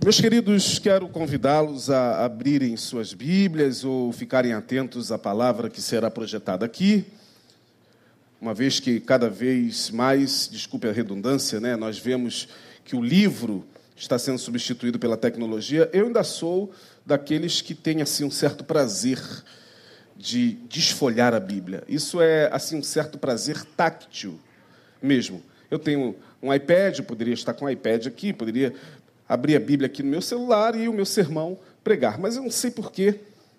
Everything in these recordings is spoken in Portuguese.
Meus queridos, quero convidá-los a abrirem suas Bíblias ou ficarem atentos à palavra que será projetada aqui, uma vez que cada vez mais, desculpe a redundância, nós vemos que o livro está sendo substituído pela tecnologia. Eu ainda sou daqueles que têm assim, um certo prazer de desfolhar a Bíblia. Isso é assim, um certo prazer táctil mesmo. Eu tenho um iPad, eu poderia estar com o iPad aqui, poderia abrir a Bíblia aqui no meu celular e o meu sermão pregar. Mas eu não sei por que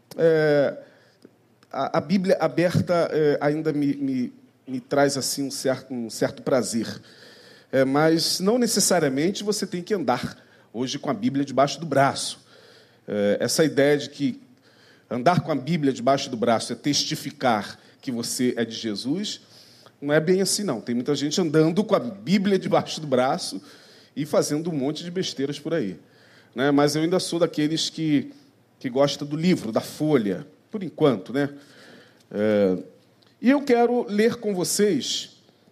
a Bíblia aberta ainda me traz assim, um certo prazer. Mas não necessariamente você tem que andar hoje com a Bíblia debaixo do braço. Essa ideia de que andar com a Bíblia debaixo do braço é testificar que você é de Jesus, não é bem assim, não. Tem muita gente andando com a Bíblia debaixo do braço e fazendo um monte de besteiras por aí. Mas eu ainda sou daqueles que gosta do livro, da folha, por enquanto. E eu quero ler com vocês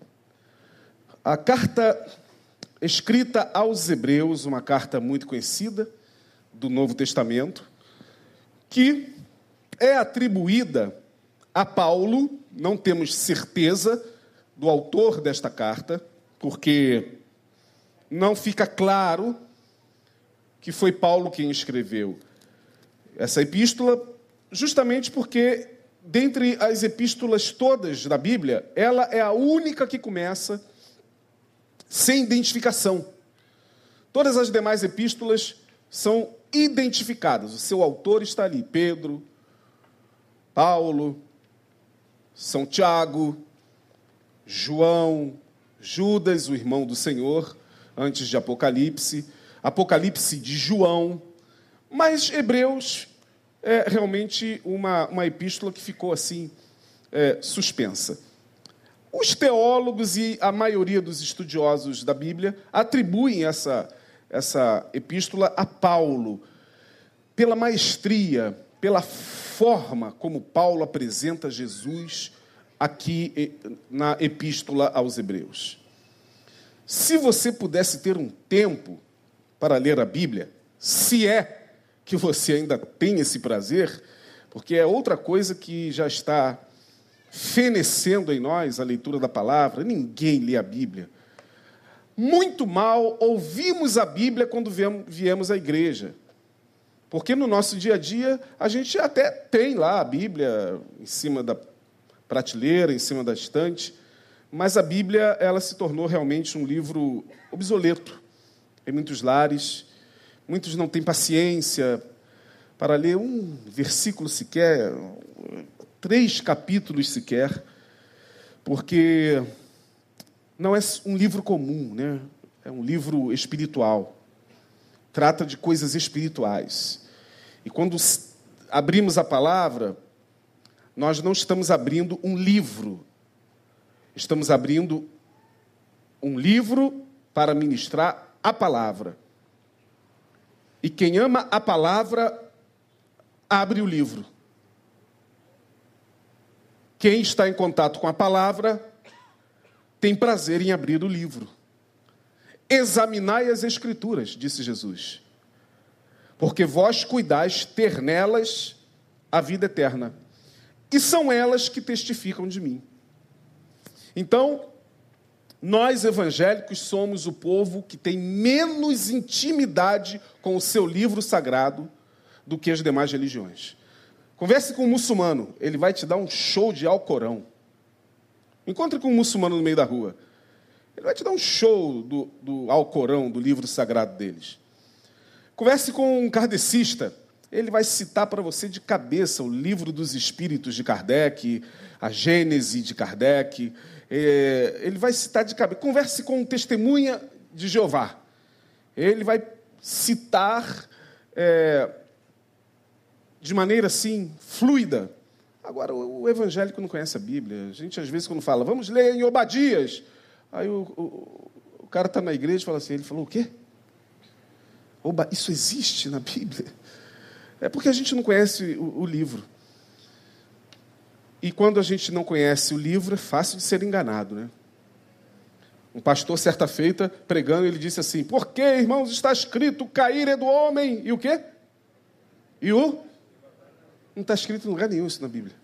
a carta escrita aos Hebreus, uma carta muito conhecida do Novo Testamento, que é atribuída a Paulo. Não temos certeza do autor desta carta, porque não fica claro que foi Paulo quem escreveu essa epístola, justamente porque, dentre as epístolas todas da Bíblia, ela é a única que começa sem identificação. Todas as demais epístolas são identificadas. O seu autor está ali: Pedro, Paulo, São Tiago, João, Judas, o irmão do Senhor, antes de Apocalipse, Apocalipse de João. Mas Hebreus é realmente uma epístola que ficou assim, suspensa. Os teólogos e a maioria dos estudiosos da Bíblia atribuem essa epístola a Paulo, pela maestria, pela forma como Paulo apresenta Jesus aqui na epístola aos Hebreus. Se você pudesse ter um tempo para ler a Bíblia, se é que você ainda tem esse prazer, porque é outra coisa que já está fenecendo em nós, a leitura da palavra. Ninguém lê a Bíblia. Muito mal ouvimos a Bíblia quando viemos à igreja. Porque no nosso dia a dia, a gente até tem lá a Bíblia em cima da prateleira, em cima da estante, mas a Bíblia, ela se tornou realmente um livro obsoleto em muitos lares. Muitos não têm paciência para ler um versículo sequer, 3 capítulos sequer, porque não é um livro comum, É um livro espiritual. Trata de coisas espirituais. E quando abrimos a palavra, nós não estamos abrindo um livro. Estamos abrindo um livro para ministrar a palavra. E quem ama a palavra, abre o livro. Quem está em contato com a palavra, tem prazer em abrir o livro. Examinai as Escrituras, disse Jesus, porque vós cuidais ter nelas a vida eterna, e são elas que testificam de mim. Então, nós evangélicos somos o povo que tem menos intimidade com o seu livro sagrado do que as demais religiões. Converse com um muçulmano, ele vai te dar um show de Alcorão. Encontre com um muçulmano no meio da rua, ele vai te dar um show do Alcorão, do livro sagrado deles. Converse com um kardecista, ele vai citar para você de cabeça o livro dos Espíritos de Kardec, a Gênese de Kardec. Ele vai citar de cabeça. Converse com um testemunha de Jeová. Ele vai citar de maneira assim, fluida. Agora, o evangélico não conhece a Bíblia. A gente, às vezes, quando fala, vamos ler em Obadias. Aí o cara está na igreja e fala assim, ele falou o quê? Isso existe na Bíblia? É porque a gente não conhece o livro. E quando a gente não conhece o livro, é fácil de ser enganado, Um pastor, certa feita, pregando, ele disse assim: por que, irmãos, está escrito, cair é do homem, e o quê? E o? Não está escrito em lugar nenhum isso na Bíblia.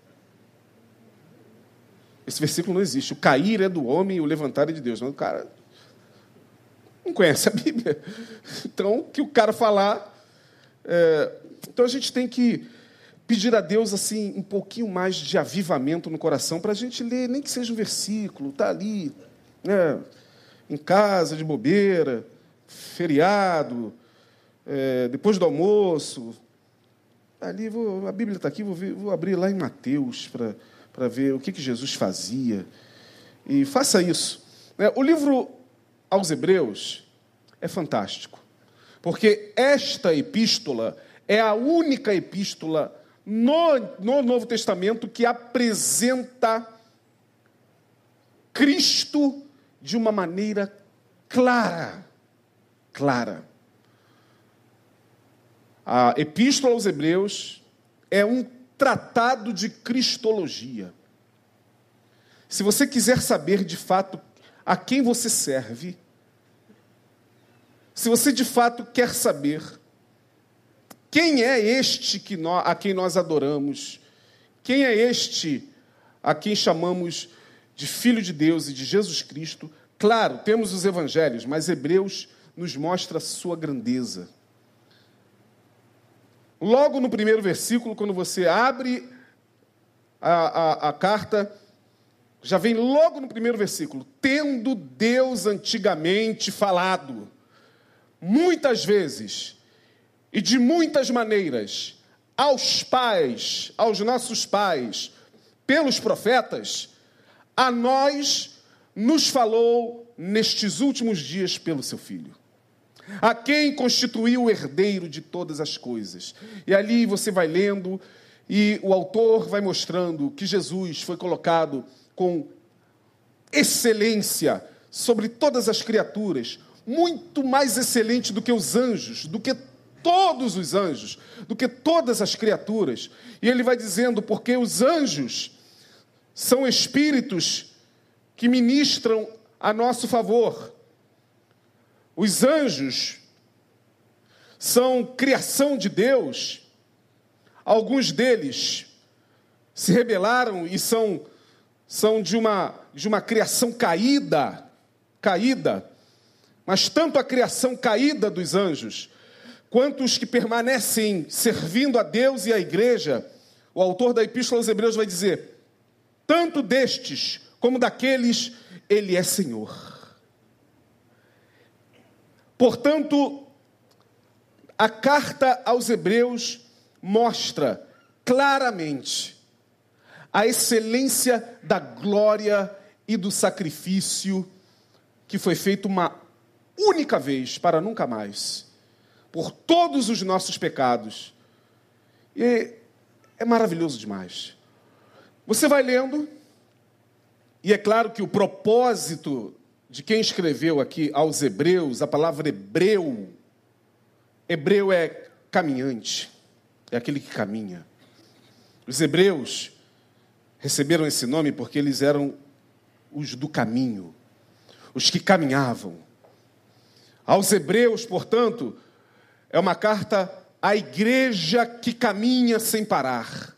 Esse versículo não existe. O cair é do homem e o levantar é de Deus. Mas o cara não conhece a Bíblia. Então, o que o cara falar... Então, a gente tem que pedir a Deus assim um pouquinho mais de avivamento no coração para a gente ler, nem que seja um versículo, tá ali, né, em casa, de bobeira, feriado, depois do almoço. Ali, a Bíblia está aqui, vou abrir lá em Mateus para ver o que Jesus fazia. E faça isso. O livro aos Hebreus é fantástico, porque esta epístola é a única epístola no Novo Testamento que apresenta Cristo de uma maneira clara. Clara. A Epístola aos Hebreus é um tratado de cristologia. Se você quiser saber de fato a quem você serve, se você de fato quer saber quem é este a quem nós adoramos, quem é este a quem chamamos de Filho de Deus e de Jesus Cristo, claro, temos os evangelhos, mas Hebreus nos mostra a sua grandeza. Logo no primeiro versículo, quando você abre a carta, já vem logo no primeiro versículo: tendo Deus antigamente falado, muitas vezes e de muitas maneiras, aos nossos pais, pelos profetas, a nós nos falou nestes últimos dias pelo seu Filho, a quem constituiu o herdeiro de todas as coisas. E ali você vai lendo, e o autor vai mostrando que Jesus foi colocado com excelência sobre todas as criaturas, muito mais excelente do que os anjos, do que todos os anjos, do que todas as criaturas. E ele vai dizendo, porque os anjos são espíritos que ministram a nosso favor. Os anjos são criação de Deus. Alguns deles se rebelaram e são de uma criação caída. Mas tanto a criação caída dos anjos, quanto os que permanecem servindo a Deus e à igreja, o autor da Epístola aos Hebreus vai dizer, tanto destes como daqueles, Ele é Senhor. Portanto, a carta aos Hebreus mostra claramente a excelência da glória e do sacrifício que foi feito uma única vez, para nunca mais, por todos os nossos pecados. E é maravilhoso demais. Você vai lendo, e é claro que o propósito de quem escreveu aqui aos Hebreus, a palavra hebreu é caminhante, é aquele que caminha. Os hebreus receberam esse nome porque eles eram os do caminho, os que caminhavam. Aos Hebreus, portanto, é uma carta à igreja que caminha sem parar.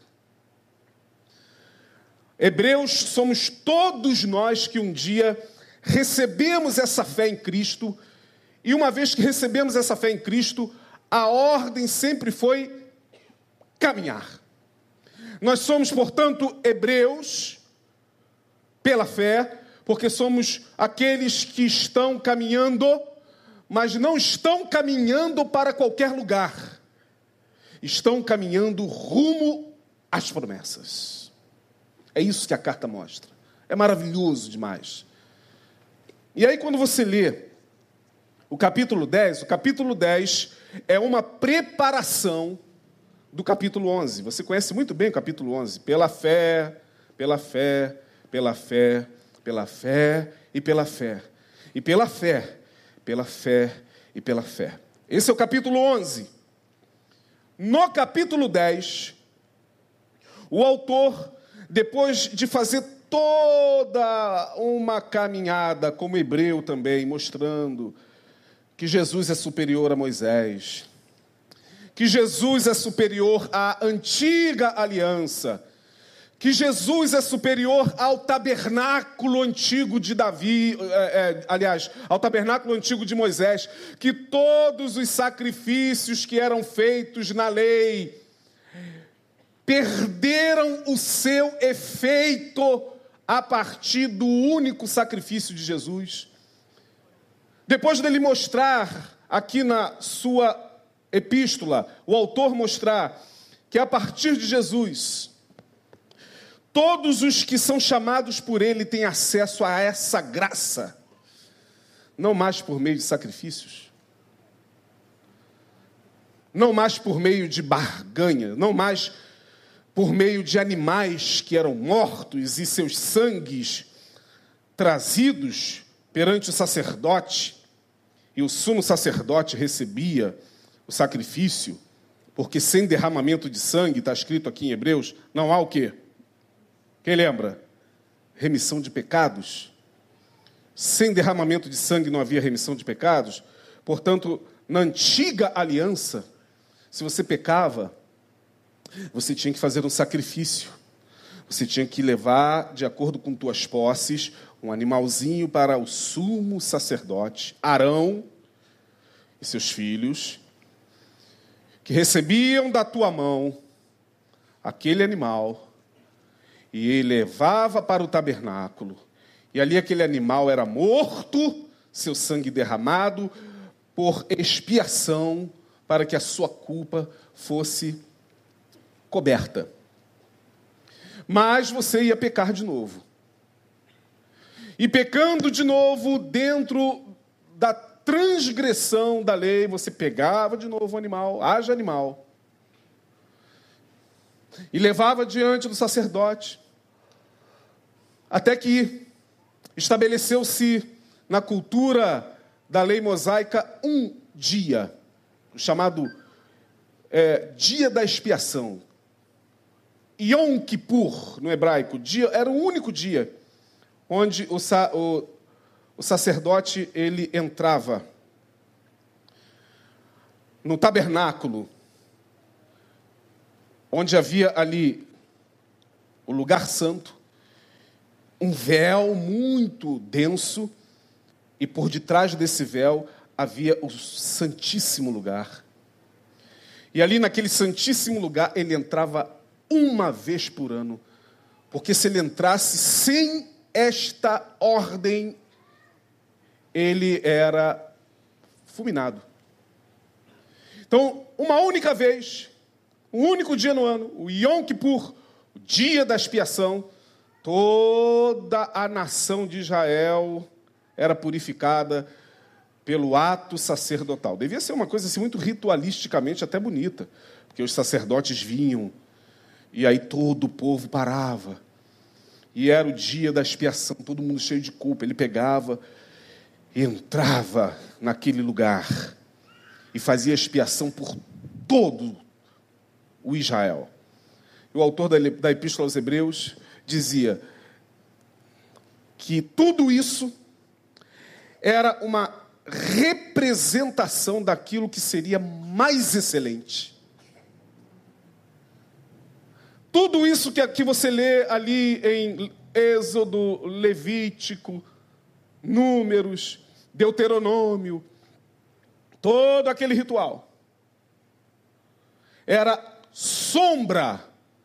Hebreus somos todos nós que um dia recebemos essa fé em Cristo, e uma vez que recebemos essa fé em Cristo, a ordem sempre foi caminhar. Nós somos, portanto, hebreus pela fé, porque somos aqueles que estão caminhando, mas não estão caminhando para qualquer lugar. Estão caminhando rumo às promessas. É isso que a carta mostra. É maravilhoso demais. E aí, quando você lê o capítulo 10 é uma preparação do capítulo 11. Você conhece muito bem o capítulo 11. Pela fé, pela fé, pela fé, pela fé e pela fé. E pela fé, pela fé e pela fé. Esse é o capítulo 11. No capítulo 10, o autor, depois de fazer toda uma caminhada, como hebreu também, mostrando que Jesus é superior a Moisés, que Jesus é superior à antiga aliança, que Jesus é superior ao tabernáculo antigo de Davi, ao tabernáculo antigo de Moisés, que todos os sacrifícios que eram feitos na lei perderam o seu efeito a partir do único sacrifício de Jesus. Depois dele mostrar aqui na sua epístola, o autor mostrar que a partir de Jesus, todos os que são chamados por ele têm acesso a essa graça, não mais por meio de sacrifícios, não mais por meio de barganha, não mais por meio de animais que eram mortos e seus sangues trazidos perante o sacerdote, e o sumo sacerdote recebia o sacrifício, porque sem derramamento de sangue, está escrito aqui em Hebreus, não há o quê? Quem lembra? Remissão de pecados. Sem derramamento de sangue não havia remissão de pecados. Portanto, na antiga aliança, se você pecava, você tinha que fazer um sacrifício. Você tinha que levar, de acordo com tuas posses, um animalzinho para o sumo sacerdote, Arão e seus filhos, que recebiam da tua mão aquele animal, e ele levava para o tabernáculo, e ali aquele animal era morto, seu sangue derramado, por expiação, para que a sua culpa fosse coberta. Mas você ia pecar de novo. E pecando de novo, dentro da transgressão da lei, você pegava de novo o animal, haja animal, e levava diante do sacerdote, até que estabeleceu-se na cultura da lei mosaica um dia, chamado dia da expiação. Yom Kippur, no hebraico, era o único dia onde o sacerdote ele entrava no tabernáculo, onde havia ali o lugar santo, um véu muito denso, e por detrás desse véu havia o santíssimo lugar. E ali naquele santíssimo lugar ele entrava uma vez por ano, porque se ele entrasse sem esta ordem, ele era fulminado. Então, uma única vez, um único dia no ano, o Yom Kippur, o dia da expiação, toda a nação de Israel era purificada pelo ato sacerdotal. Devia ser uma coisa assim, muito ritualisticamente até bonita, porque os sacerdotes vinham, e aí todo o povo parava, e era o dia da expiação, todo mundo cheio de culpa. Ele pegava, entrava naquele lugar e fazia expiação por todo o Israel. O autor da Epístola aos Hebreus dizia que tudo isso era uma representação daquilo que seria mais excelente. Tudo isso que você lê ali em Êxodo, Levítico, Números, Deuteronômio, todo aquele ritual era sombra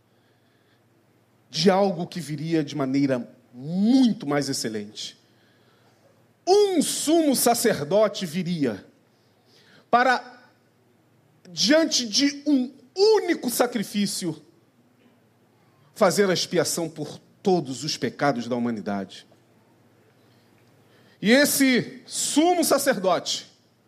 de algo que viria de maneira muito mais excelente. Um sumo sacerdote viria para, diante de um único sacrifício, fazer a expiação por todos os pecados da humanidade. E esse sumo sacerdote,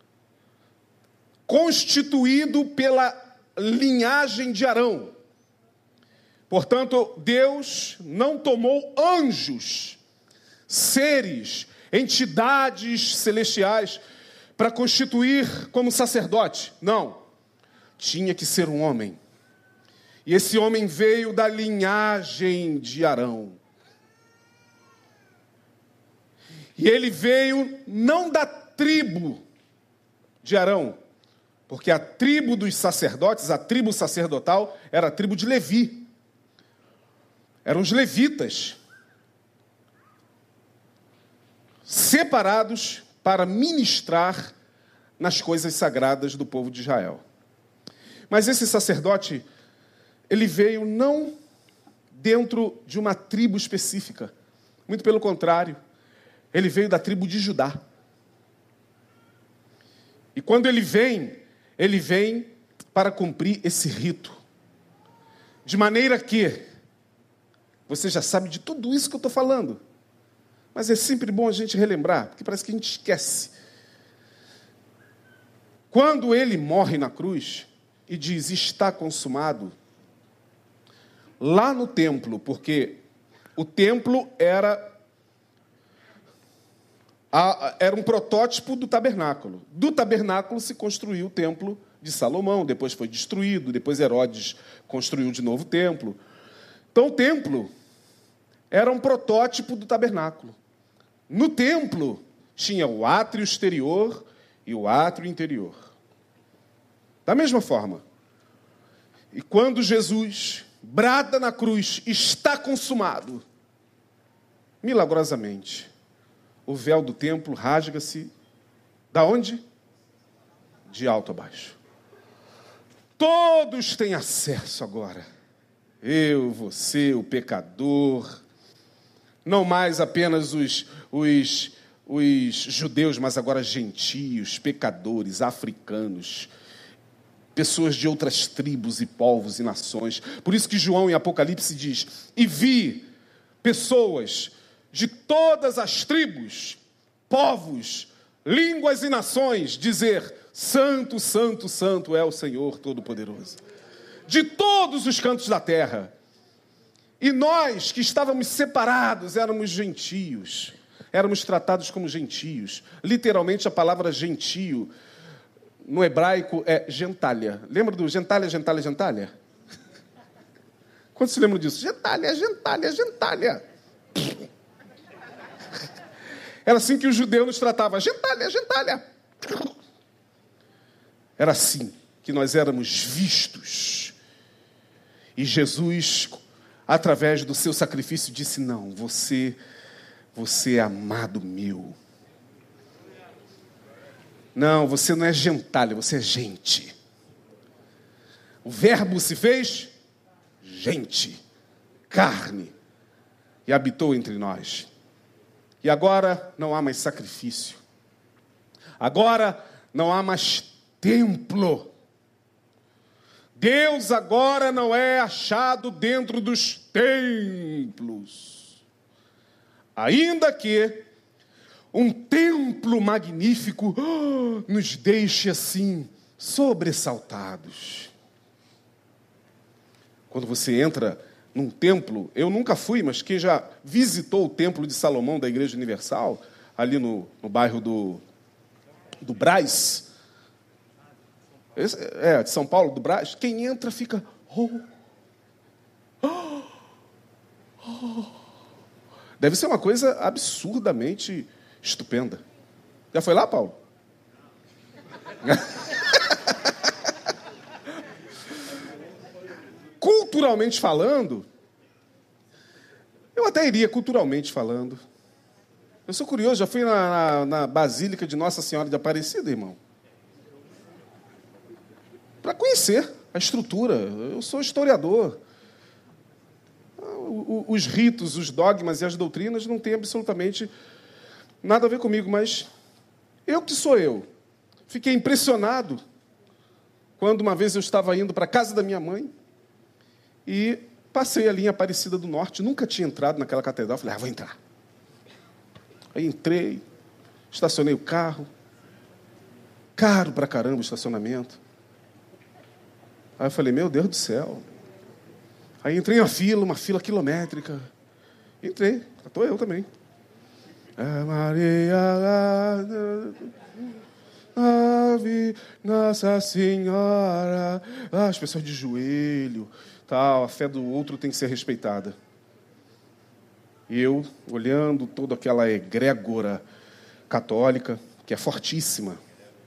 constituído pela linhagem de Arão, portanto, Deus não tomou anjos, seres, entidades celestiais para constituir como sacerdote. Não. Tinha que ser um homem. E esse homem veio da linhagem de Arão. E ele veio não da tribo de Arão, porque a tribo dos sacerdotes, a tribo sacerdotal, era a tribo de Levi. Eram os levitas, separados para ministrar nas coisas sagradas do povo de Israel. Mas esse sacerdote, ele veio não dentro de uma tribo específica. Muito pelo contrário, ele veio da tribo de Judá. E quando ele vem para cumprir esse rito. De maneira que, você já sabe de tudo isso que eu estou falando, mas é sempre bom a gente relembrar, porque parece que a gente esquece. Quando ele morre na cruz e diz, está consumado, lá no templo, porque o templo era um protótipo do tabernáculo. Do tabernáculo se construiu o templo de Salomão, depois foi destruído, depois Herodes construiu de novo o templo. Então o templo era um protótipo do tabernáculo. No templo tinha o átrio exterior e o átrio interior. Da mesma forma. E quando Jesus brada na cruz, está consumado, milagrosamente, o véu do templo rasga-se, da onde? De alto a baixo. Todos têm acesso agora. Eu, você, o pecador, não mais apenas os judeus, mas agora gentios, pecadores, africanos, pessoas de outras tribos e povos e nações. Por isso que João em Apocalipse diz, e vi pessoas de todas as tribos, povos, línguas e nações dizer, santo, santo, santo é o Senhor Todo-Poderoso. De todos os cantos da terra. E nós que estávamos separados, éramos gentios, éramos tratados como gentios. Literalmente a palavra gentio, no hebraico, é gentalha. Lembra do gentalha, gentalha, gentalha? Quantos se lembram disso? Gentalha, gentalha, gentalha. Era assim que o judeu nos tratava. Gentalha, gentalha. Era assim que nós éramos vistos. E Jesus, através do seu sacrifício, disse, não, você é amado meu. Não, você não é gentalha, você é gente. O verbo se fez gente, carne, e habitou entre nós. E agora não há mais sacrifício. Agora não há mais templo. Deus agora não é achado dentro dos templos. Ainda que um templo magnífico nos deixe assim, sobressaltados. Quando você entra num templo, eu nunca fui, mas quem já visitou o Templo de Salomão da Igreja Universal, ali no bairro do Brás, de São Paulo, do Brás, quem entra fica... Deve ser uma coisa absurdamente estupenda. Já foi lá, Paulo? Culturalmente falando, eu até iria culturalmente falando. Eu sou curioso, já fui na Basílica de Nossa Senhora de Aparecida, irmão. Para conhecer a estrutura. Eu sou historiador. Os ritos, os dogmas e as doutrinas não têm absolutamente nada a ver comigo, mas eu que sou eu. Fiquei impressionado quando uma vez eu estava indo para a casa da minha mãe e passei ali em Aparecida do Norte, nunca tinha entrado naquela catedral, falei, vou entrar. Aí entrei, estacionei o carro, caro pra caramba o estacionamento. Aí eu falei, meu Deus do céu. Aí entrei na fila, uma fila quilométrica. Entrei, estou eu também. Maria, Ave Nossa Senhora. As pessoas de joelho, tal, a fé do outro tem que ser respeitada. E eu, olhando toda aquela egrégora católica, que é fortíssima.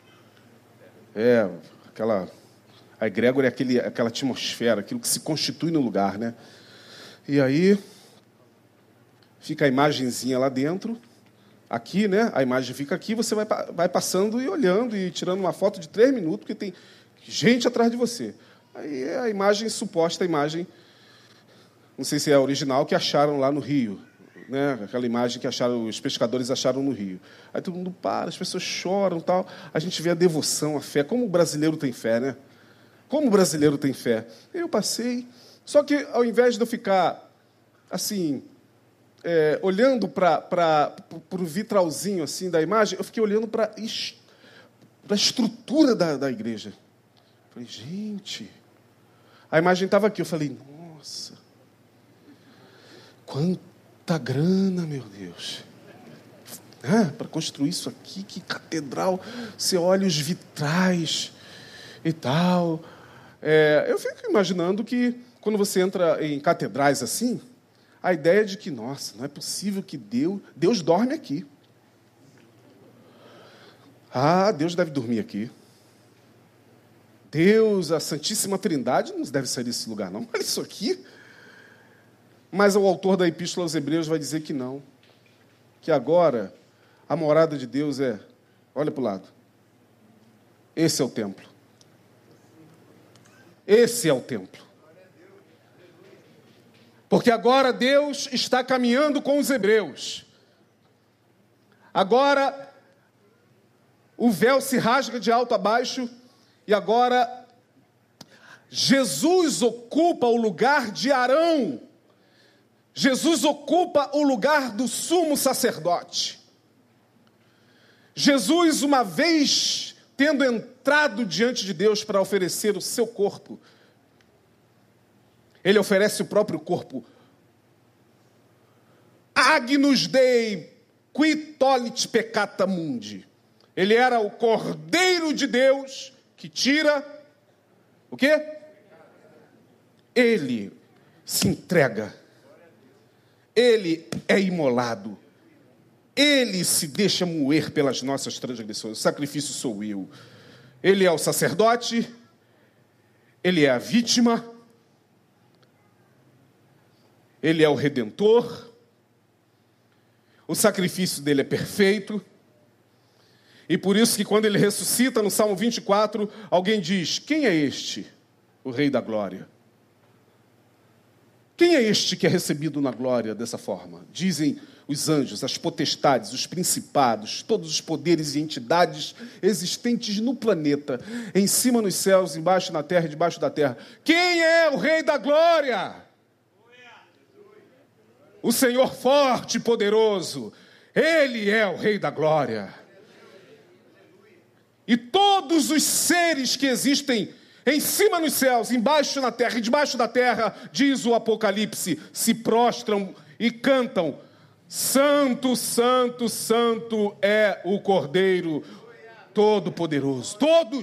A egrégora é aquela atmosfera, aquilo que se constitui no lugar, né? E aí, fica a imagenzinha lá dentro, aqui, né? A imagem fica aqui, você vai passando e olhando e tirando uma foto de 3 minutos, porque tem gente atrás de você. Aí a imagem, suposta imagem, não sei se é a original, que acharam lá no Rio, né? Aquela imagem que os pescadores acharam no Rio. Aí todo mundo para, as pessoas choram, tal. A gente vê a devoção, a fé. Como o brasileiro tem fé, né? Como o brasileiro tem fé. Eu passei, só que ao invés de eu ficar assim, olhando para o vitralzinho assim da imagem, eu fiquei olhando para a estrutura da igreja. Falei, gente, a imagem estava aqui. Eu falei, nossa, quanta grana, meu Deus. Para construir isso aqui, que catedral. Você olha os vitrais e tal. Eu fico imaginando que, quando você entra em catedrais assim, a ideia de que, nossa, não é possível que Deus dorme aqui. Deus deve dormir aqui. Deus, a Santíssima Trindade, não deve sair desse lugar, não. Olha isso aqui. Mas o autor da Epístola aos Hebreus vai dizer que não. Que agora a morada de Deus olha para o lado. Esse é o templo. Esse é o templo. Porque agora Deus está caminhando com os hebreus. Agora o véu se rasga de alto a baixo e agora Jesus ocupa o lugar de Arão. Jesus ocupa o lugar do sumo sacerdote. Jesus, uma vez tendo entrado diante de Deus para oferecer o seu corpo, ele oferece o próprio corpo. Agnus Dei, qui tollit peccata mundi. Ele era o Cordeiro de Deus que tira o quê? Ele se entrega. Ele é imolado. Ele se deixa moer pelas nossas transgressões. O sacrifício sou eu. Ele é o sacerdote. Ele é a vítima. Ele é o redentor. O sacrifício dele é perfeito. E por isso que quando ele ressuscita no Salmo 24, alguém diz, quem é este, o Rei da Glória? Quem é este que é recebido na glória dessa forma? Dizem os anjos, as potestades, os principados, todos os poderes e entidades existentes no planeta, em cima nos céus, embaixo na terra e debaixo da terra. Quem é o Rei da Glória? O Senhor forte e poderoso. Ele é o Rei da Glória. E todos os seres que existem em cima nos céus, embaixo na terra e debaixo da terra, diz o Apocalipse, se prostram e cantam, Santo, Santo, Santo é o Cordeiro Todo-Poderoso.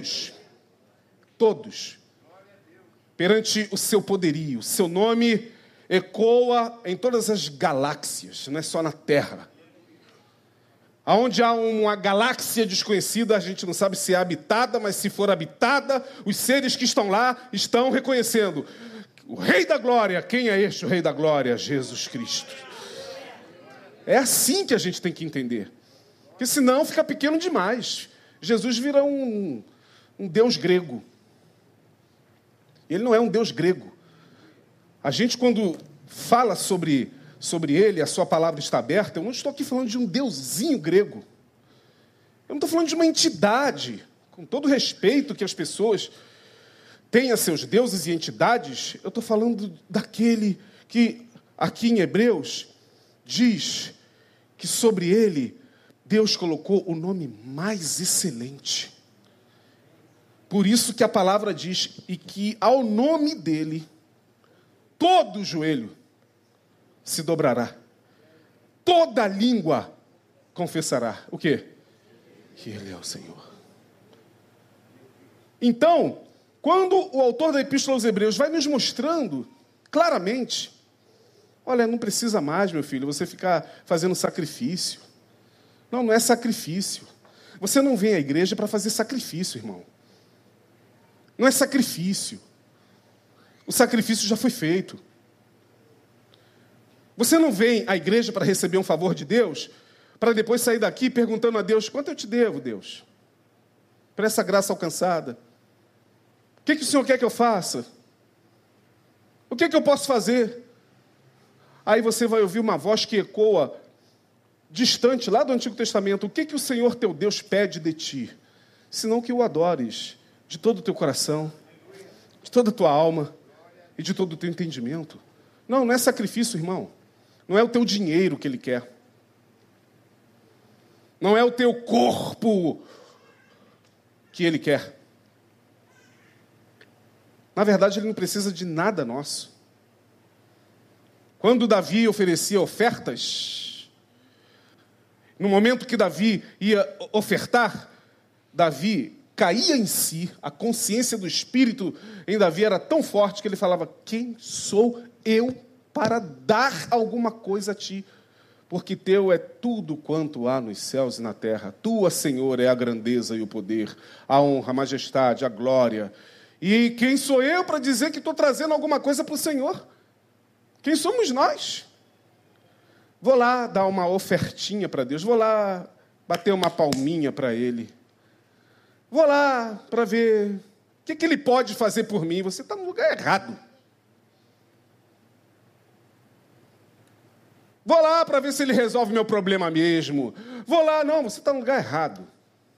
Todos, perante o seu poderio, seu nome ecoa em todas as galáxias, não é só na terra. Aonde há uma galáxia desconhecida, a gente não sabe se é habitada, mas se for habitada, os seres que estão lá estão reconhecendo o Rei da Glória. Quem é este, o Rei da Glória? Jesus Cristo. É assim que a gente tem que entender. Porque senão fica pequeno demais. Jesus vira um Deus grego. Ele não é um Deus grego. A gente, quando fala sobre ele, a sua palavra está aberta, eu não estou aqui falando de um deusinho grego. Eu não estou falando de uma entidade. Com todo o respeito que as pessoas têm a seus deuses e entidades, eu estou falando daquele que, aqui em Hebreus, diz que sobre ele, Deus colocou o nome mais excelente. Por isso que a palavra diz, e que ao nome dele, todo joelho se dobrará. Toda língua confessará. O quê? Que ele é o Senhor. Então, quando o autor da Epístola aos Hebreus vai nos mostrando claramente Olha, não precisa mais, meu filho, você ficar fazendo sacrifício. Não, não é sacrifício. Você não vem à igreja para fazer sacrifício, irmão. Não é sacrifício. O sacrifício já foi feito. Você não vem à igreja para receber um favor de Deus, para depois sair daqui perguntando a Deus, quanto eu te devo, Deus? Por essa graça alcançada. O que o Senhor quer que eu faça? O que eu posso fazer? Aí você vai ouvir uma voz que ecoa distante, lá do Antigo Testamento. O que o Senhor teu Deus pede de ti? Senão que o adores de todo o teu coração, de toda a tua alma e de todo o teu entendimento. Não é sacrifício, irmão. Não é o teu dinheiro que Ele quer. Não é o teu corpo que Ele quer. Na verdade, Ele não precisa de nada nosso. Quando Davi oferecia ofertas, no momento que Davi ia ofertar, Davi caía em si, a consciência do Espírito em Davi era tão forte que ele falava, quem sou eu para dar alguma coisa a ti? Porque teu é tudo quanto há nos céus e na terra. Tua, Senhor, é a grandeza e o poder, a honra, a majestade, a glória. E quem sou eu para dizer que estou trazendo alguma coisa para o Senhor? Quem somos nós? Vou lá dar uma ofertinha para Deus, vou lá bater uma palminha para Ele. Vou lá para ver o que Ele pode fazer por mim. Você está no lugar errado. Vou lá para ver se Ele resolve meu problema mesmo. Vou lá, não, você está no lugar errado.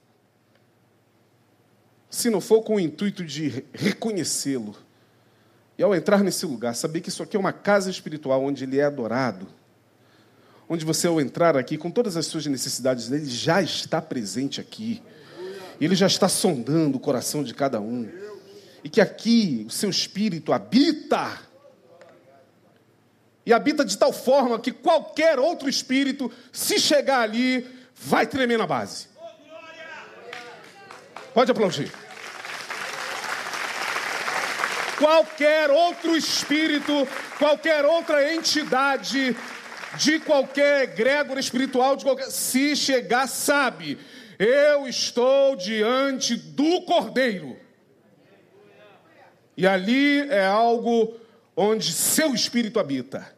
Se não for com o intuito de reconhecê-lo, e ao entrar nesse lugar, saber que isso aqui é uma casa espiritual onde Ele é adorado, onde você, ao entrar aqui, com todas as suas necessidades, Ele já está presente aqui. Ele já está sondando o coração de cada um. E que aqui o seu espírito habita. E habita de tal forma que qualquer outro espírito, se chegar ali, vai tremer na base. Pode aplaudir. Qualquer outro espírito, qualquer outra entidade, de qualquer egrégora espiritual, se chegar, sabe, eu estou diante do Cordeiro. E ali é algo onde seu espírito habita.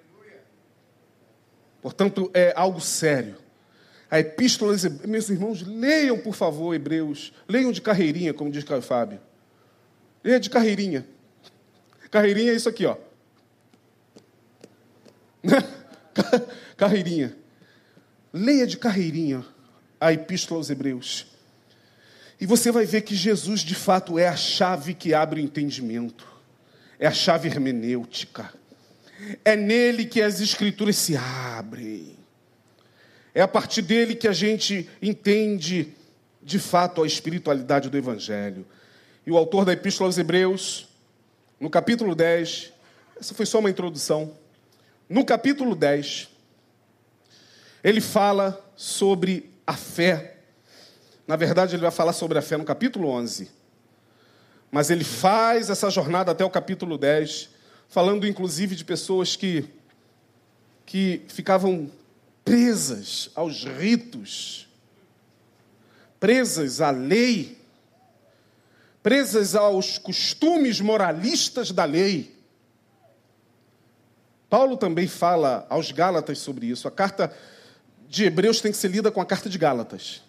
Portanto, é algo sério. A epístola, meus irmãos, leiam, por favor, Hebreus. Leiam de carreirinha, como diz Caio Fábio. Leia de carreirinha. Carreirinha é isso aqui, ó. Carreirinha. Leia de carreirinha a epístola aos Hebreus. E você vai ver que Jesus, de fato, é a chave que abre o entendimento. É a chave hermenêutica. É nele que as escrituras se abrem. É a partir dele que a gente entende, de fato, a espiritualidade do Evangelho. E o autor da Epístola aos Hebreus, no capítulo 10, essa foi só uma introdução. No capítulo 10, ele fala sobre a fé. Na verdade, ele vai falar sobre a fé no capítulo 11. Mas ele faz essa jornada até o capítulo 10, falando inclusive de pessoas que ficavam presas aos ritos, presas à lei, presas aos costumes moralistas da lei. Paulo também fala aos Gálatas sobre isso. A carta de Hebreus tem que ser lida com a carta de Gálatas.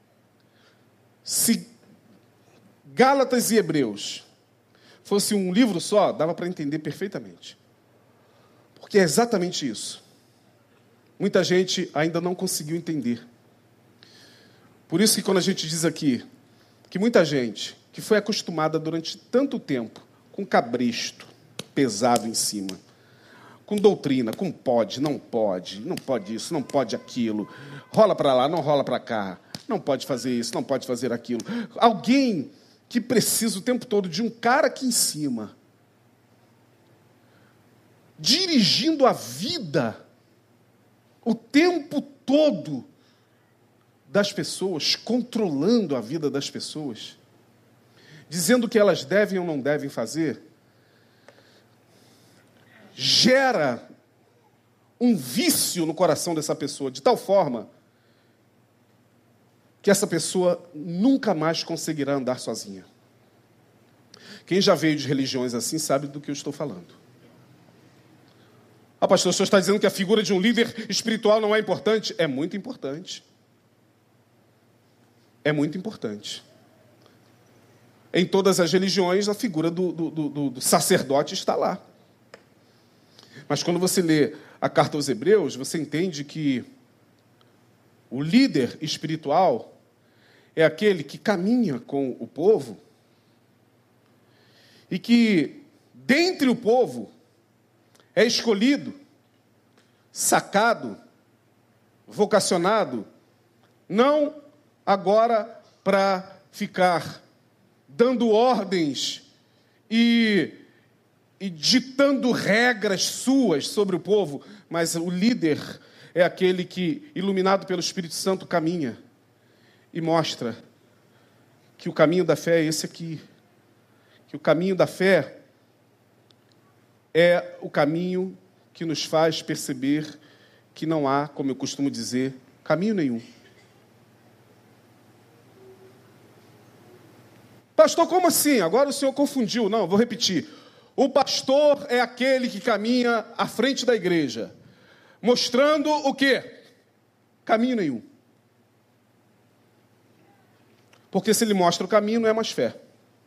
Se Gálatas e Hebreus fosse um livro só, dava para entender perfeitamente. Porque é exatamente isso. Muita gente ainda não conseguiu entender. Por isso que quando a gente diz aqui que muita gente que foi acostumada durante tanto tempo com cabresto pesado em cima, com doutrina, com pode, não pode isso, não pode aquilo, rola para lá, não rola para cá, não pode fazer isso, não pode fazer aquilo. Alguém que precisa o tempo todo de um cara aqui em cima, dirigindo a vida o tempo todo das pessoas, controlando a vida das pessoas, dizendo o que elas devem ou não devem fazer, gera um vício no coração dessa pessoa, de tal forma que essa pessoa nunca mais conseguirá andar sozinha. Quem já veio de religiões assim sabe do que eu estou falando. Ah, pastor, o senhor está dizendo que a figura de um líder espiritual não é importante? É muito importante. É muito importante. Em todas as religiões, a figura do sacerdote está lá. Mas quando você lê a carta aos Hebreus, você entende que o líder espiritual é aquele que caminha com o povo e que, dentre o povo, é escolhido, sacado, vocacionado, não agora para ficar dando ordens e ditando regras suas sobre o povo, mas o líder é aquele que, iluminado pelo Espírito Santo, caminha e mostra que o caminho da fé é esse aqui. Que o caminho da fé é o caminho que nos faz perceber que não há, como eu costumo dizer, caminho nenhum. Pastor, como assim? Agora o senhor confundiu. Não, vou repetir. O pastor é aquele que caminha à frente da igreja, mostrando o quê? Caminho nenhum. Porque se ele mostra o caminho, não é mais fé.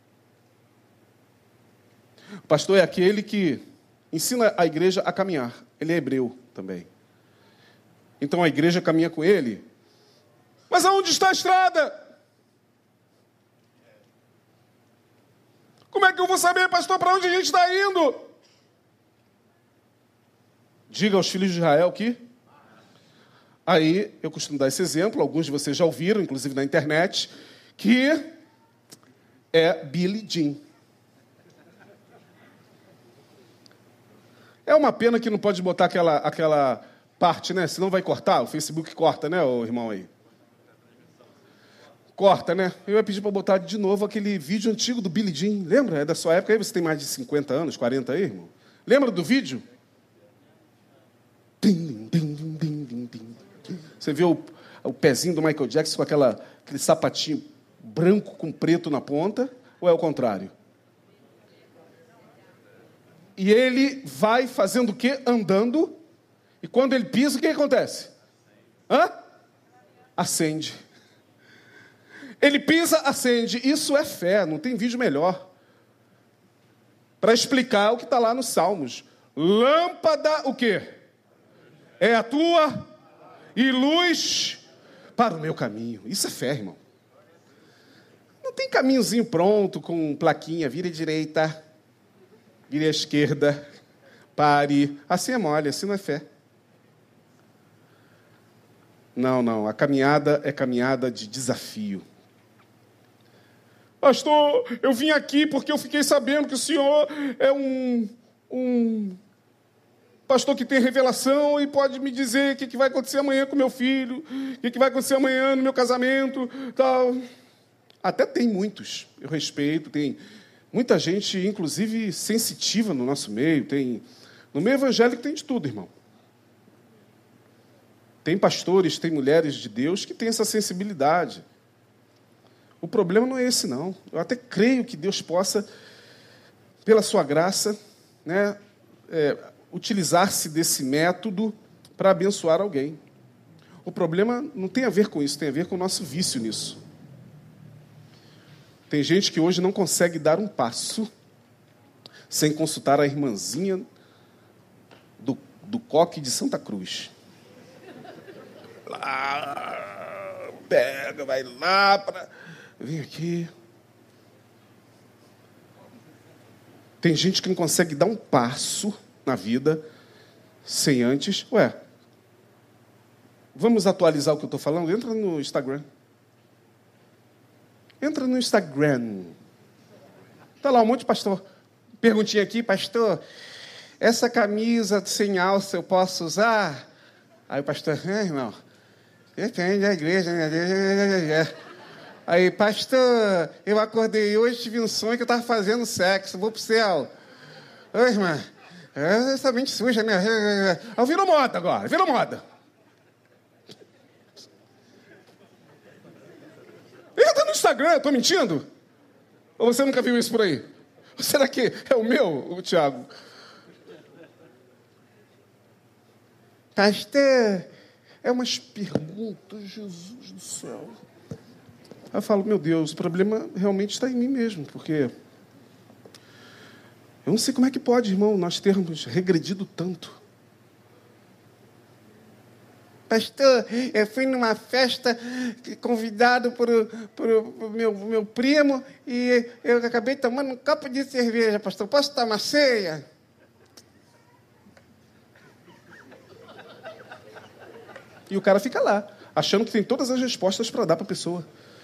O pastor é aquele que ensina a igreja a caminhar. Ele é hebreu também. Então a igreja caminha com ele. Mas aonde está a estrada? Como é que eu vou saber, pastor, para onde a gente está indo? Diga aos filhos de Israel que... Aí, eu costumo dar esse exemplo, alguns de vocês já ouviram, inclusive na internet, que é Billie Jean. É uma pena que não pode botar aquela parte, né? Senão vai cortar, o Facebook corta, né, ô irmão aí? Corta, né? Eu ia pedir para botar de novo aquele vídeo antigo do Billie Jean. Lembra? É da sua época. Aí você tem mais de 50 anos, 40 aí, irmão? Lembra do vídeo? Você vê o pezinho do Michael Jackson com aquele sapatinho branco com preto na ponta? Ou é o contrário? E ele vai fazendo o quê? Andando. E quando ele pisa, o que acontece? Acende. Ele pisa, acende. Isso é fé, não tem vídeo melhor. Para explicar o que está lá nos Salmos. Lâmpada, o quê? É a tua e luz para o meu caminho. Isso é fé, irmão. Não tem caminhozinho pronto com plaquinha, vira à direita, vira à esquerda, pare. Assim é mole, assim não é fé. Não, a caminhada é caminhada de desafio. Pastor, eu vim aqui porque eu fiquei sabendo que o senhor é um pastor que tem revelação e pode me dizer o que vai acontecer amanhã com meu filho, o que vai acontecer amanhã no meu casamento, tal. Até tem muitos, eu respeito, tem muita gente, inclusive, sensitiva no nosso meio, no meio evangélico tem de tudo, irmão. Tem pastores, tem mulheres de Deus que têm essa sensibilidade. O problema não é esse, não. Eu até creio que Deus possa, pela sua graça, né, utilizar-se desse método para abençoar alguém. O problema não tem a ver com isso, tem a ver com o nosso vício nisso. Tem gente que hoje não consegue dar um passo sem consultar a irmãzinha do coque de Santa Cruz. Lá, pega, vai lá para... Vem aqui. Tem gente que não consegue dar um passo na vida sem antes... Vamos atualizar o que eu estou falando? Entra no Instagram. Entra no Instagram. Está lá um monte de pastor. Perguntinha aqui, pastor, essa camisa sem alça eu posso usar? Aí o pastor, irmão, depende da igreja, né? Aí, pastor, eu acordei hoje, tive um sonho que eu estava fazendo sexo, vou pro céu. Ô, irmã, Essa mente suja, né? Virou moda agora, virou moda. Entra no Instagram, eu tô mentindo? Ou você nunca viu isso por aí? Ou será que é o meu, o Tiago? Pastor, é umas perguntas, Jesus do céu. Aí eu falo, meu Deus, o problema realmente está em mim mesmo, porque eu não sei como é que pode, irmão, nós termos regredido tanto. Pastor, eu fui numa festa convidado por meu primo e eu acabei tomando um copo de cerveja, pastor. Posso tomar ceia? E o cara fica lá, achando que tem todas as respostas para dar para a pessoa.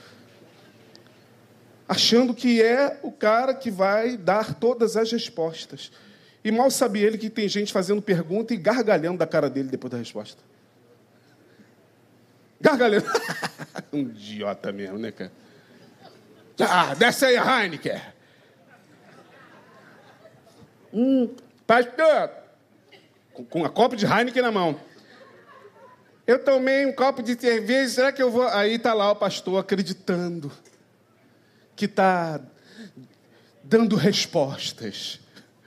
Achando que é o cara que vai dar todas as respostas. E mal sabe ele que tem gente fazendo pergunta e gargalhando da cara dele depois da resposta. Gargalhando. Um idiota mesmo, né, cara? Desce aí a Heineken. Pastor, com a copa de Heineken na mão. Eu tomei um copo de cerveja, será que eu vou... Aí tá lá o pastor acreditando que está dando respostas.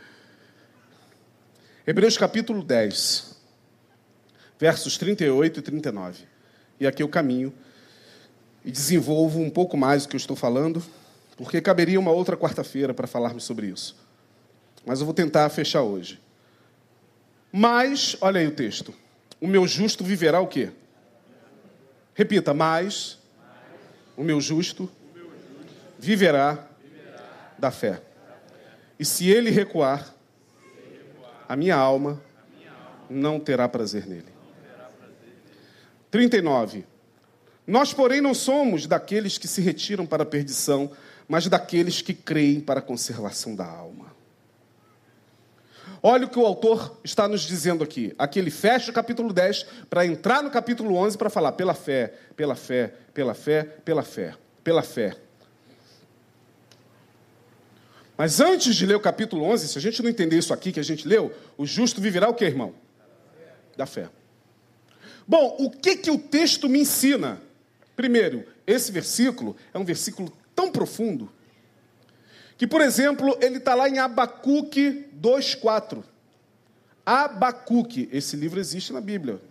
Hebreus capítulo 10, versos 38 e 39. E aqui eu caminho e desenvolvo um pouco mais o que eu estou falando, porque caberia uma outra quarta-feira para falarmos sobre isso. Mas eu vou tentar fechar hoje. Mas, olha aí o texto. O meu justo viverá o quê? Repita, mas o meu justo viverá da fé. E se ele recuar, a minha alma não terá prazer nele. 39. Nós, porém, não somos daqueles que se retiram para a perdição, mas daqueles que creem para a conservação da alma. Olha o que o autor está nos dizendo aqui. Aqui ele fecha o capítulo 10 para entrar no capítulo 11 para falar pela fé, pela fé, pela fé, pela fé, pela fé. Mas antes de ler o capítulo 11, se a gente não entender isso aqui que a gente leu, o justo viverá o quê, irmão? Da fé. Bom, o que o texto me ensina? Primeiro, esse versículo é um versículo tão profundo que, por exemplo, ele está lá em Abacuque 2,4. Abacuque, esse livro existe na Bíblia.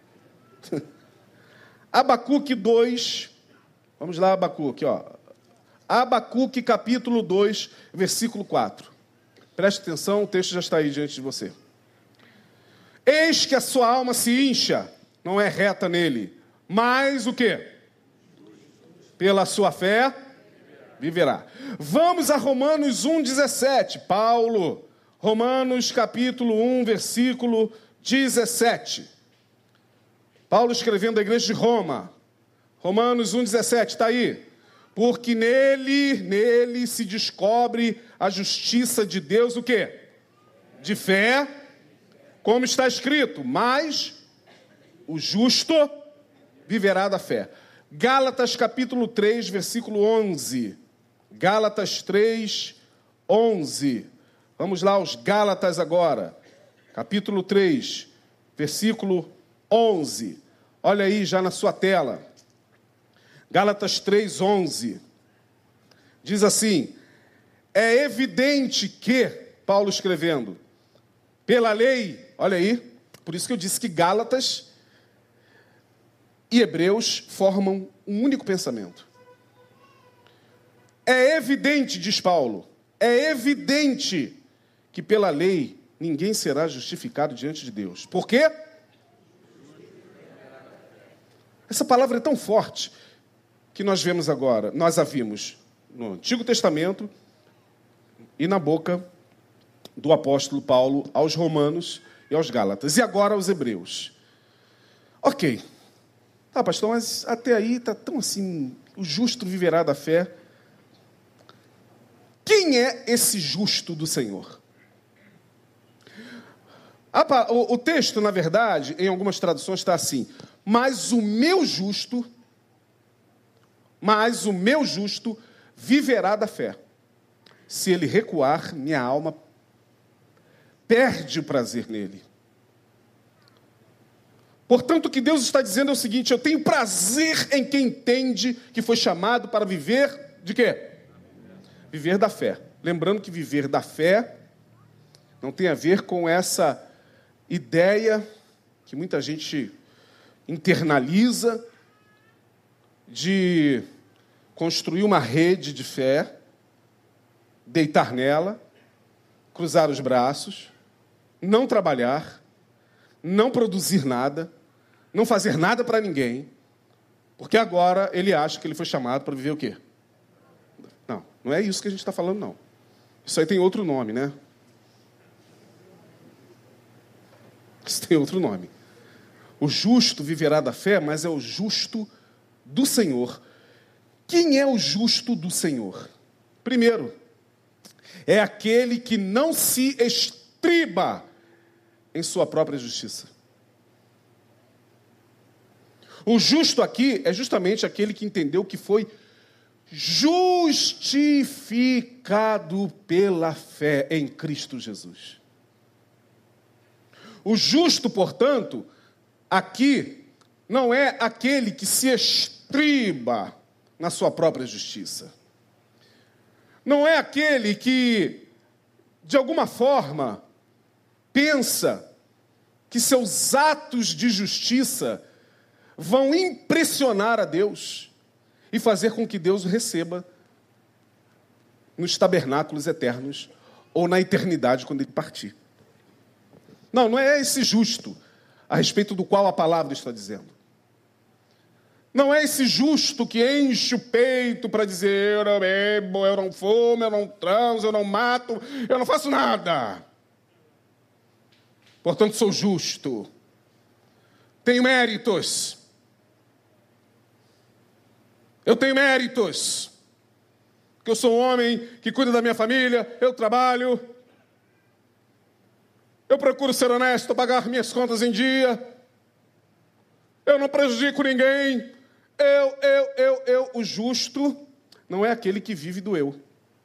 Abacuque 2, vamos lá, Abacuque, ó. Abacuque, capítulo 2, versículo 4. Preste atenção, o texto já está aí diante de você. Eis que a sua alma se incha, não é reta nele, mas o quê? Pela sua fé, viverá. Vamos a Romanos 1,17. Paulo, Romanos, capítulo 1, versículo 17. Paulo escrevendo à igreja de Roma. Romanos 1,17, está aí. Porque nele se descobre a justiça de Deus, o quê? De fé, como está escrito, mas o justo viverá da fé. Gálatas capítulo 3, versículo 11. Gálatas 3, 11. Vamos lá aos Gálatas agora. Capítulo 3, versículo 11. Olha aí já na sua tela. Gálatas 3, 11. Diz assim: é evidente que, Paulo escrevendo, pela lei, olha aí, por isso que eu disse que Gálatas e Hebreus formam um único pensamento. É evidente, diz Paulo, é evidente que pela lei ninguém será justificado diante de Deus. Por quê? Essa palavra é tão forte que nós vemos agora, nós a vimos no Antigo Testamento e na boca do apóstolo Paulo aos Romanos e aos Gálatas, e agora aos Hebreus. Ok. Tá, pastor, mas até aí está tão assim, o justo viverá da fé. Quem é esse justo do Senhor? O texto, na verdade, em algumas traduções está assim: mas o meu justo viverá da fé. Se ele recuar, minha alma perde o prazer nele. Portanto, o que Deus está dizendo é o seguinte: eu tenho prazer em quem entende que foi chamado para viver de quê? Viver da fé. Lembrando que viver da fé não tem a ver com essa ideia que muita gente internaliza de construir uma rede de fé, deitar nela, cruzar os braços, não trabalhar, não produzir nada, não fazer nada para ninguém, porque agora ele acha que ele foi chamado para viver o quê? Não é isso que a gente está falando, não. Isso aí tem outro nome, né? Isso tem outro nome. O justo viverá da fé, mas é o justo do Senhor. Quem é o justo do Senhor? Primeiro, é aquele que não se estriba em sua própria justiça. O justo aqui é justamente aquele que entendeu que foi justificado pela fé em Cristo Jesus. O justo, portanto, aqui não é aquele que se estriba na sua própria justiça. Não é aquele que, de alguma forma, pensa que seus atos de justiça vão impressionar a Deus e fazer com que Deus o receba nos tabernáculos eternos ou na eternidade quando ele partir. Não é esse justo a respeito do qual a palavra está dizendo. Não é esse justo que enche o peito para dizer: eu não bebo, eu não fumo, eu não transo, eu não mato, eu não faço nada. Portanto, sou justo. Tenho méritos. Eu tenho méritos. Porque eu sou um homem que cuida da minha família, eu trabalho. Eu procuro ser honesto, pagar minhas contas em dia. Eu não prejudico ninguém. Eu. O justo não é aquele que vive do eu.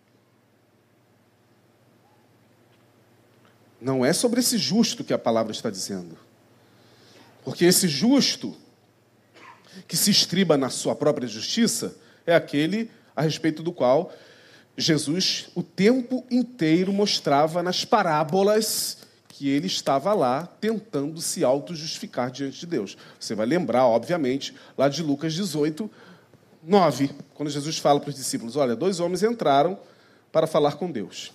Não é sobre esse justo que a palavra está dizendo. Porque esse justo que se estriba na sua própria justiça é aquele a respeito do qual Jesus o tempo inteiro mostrava nas parábolas que ele estava lá tentando se auto-justificar diante de Deus. Você vai lembrar, obviamente, lá de Lucas 18, 9, quando Jesus fala para os discípulos: olha, 2 homens entraram para falar com Deus.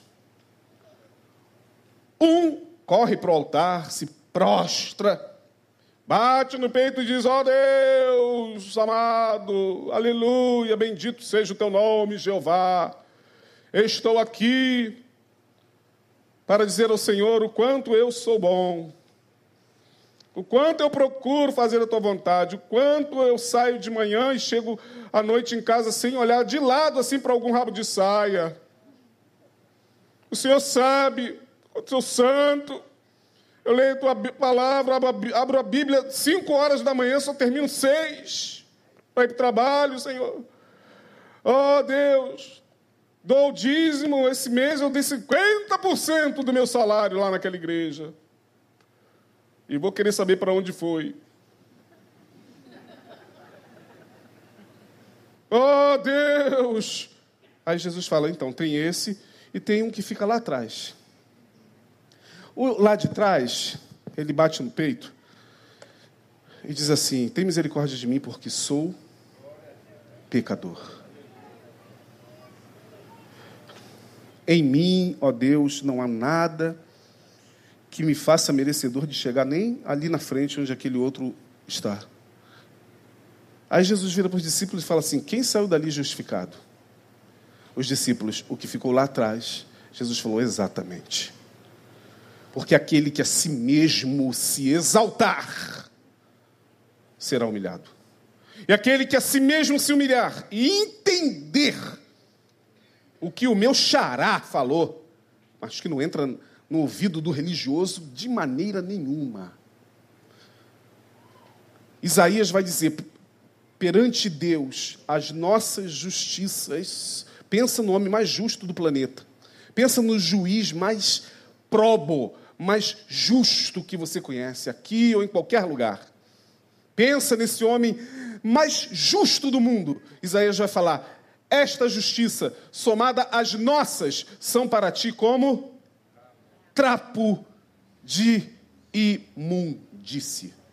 Um corre para o altar, se prostra, bate no peito e diz: ó Deus amado, aleluia, bendito seja o teu nome, Jeová. Estou aqui para dizer ao Senhor o quanto eu sou bom, o quanto eu procuro fazer a tua vontade, o quanto eu saio de manhã e chego à noite em casa sem olhar de lado assim para algum rabo de saia. O Senhor sabe, eu sou santo, eu leio a tua palavra, abro a Bíblia 5 horas da manhã, só termino 6 para ir para o trabalho, Senhor. Oh, Deus, dou o dízimo, esse mês eu dei 50% do meu salário lá naquela igreja. E vou querer saber para onde foi. Oh, Deus! Aí Jesus fala: então, tem esse e tem um que fica lá atrás. O lá de trás, ele bate no peito e diz assim: tem misericórdia de mim porque sou pecador. Em mim, ó Deus, não há nada que me faça merecedor de chegar nem ali na frente onde aquele outro está. Aí Jesus vira para os discípulos e fala assim: quem saiu dali justificado? Os discípulos: o que ficou lá atrás. Jesus falou: exatamente. Porque aquele que a si mesmo se exaltar será humilhado. E aquele que a si mesmo se humilhar e entender o que o meu xará falou, acho que não entra no ouvido do religioso de maneira nenhuma. Isaías vai dizer: perante Deus, as nossas justiças, pensa no homem mais justo do planeta, pensa no juiz mais probo, mais justo que você conhece, aqui ou em qualquer lugar. Pensa nesse homem mais justo do mundo. Isaías vai falar: esta justiça, somada às nossas, são para ti como trapo de imundície.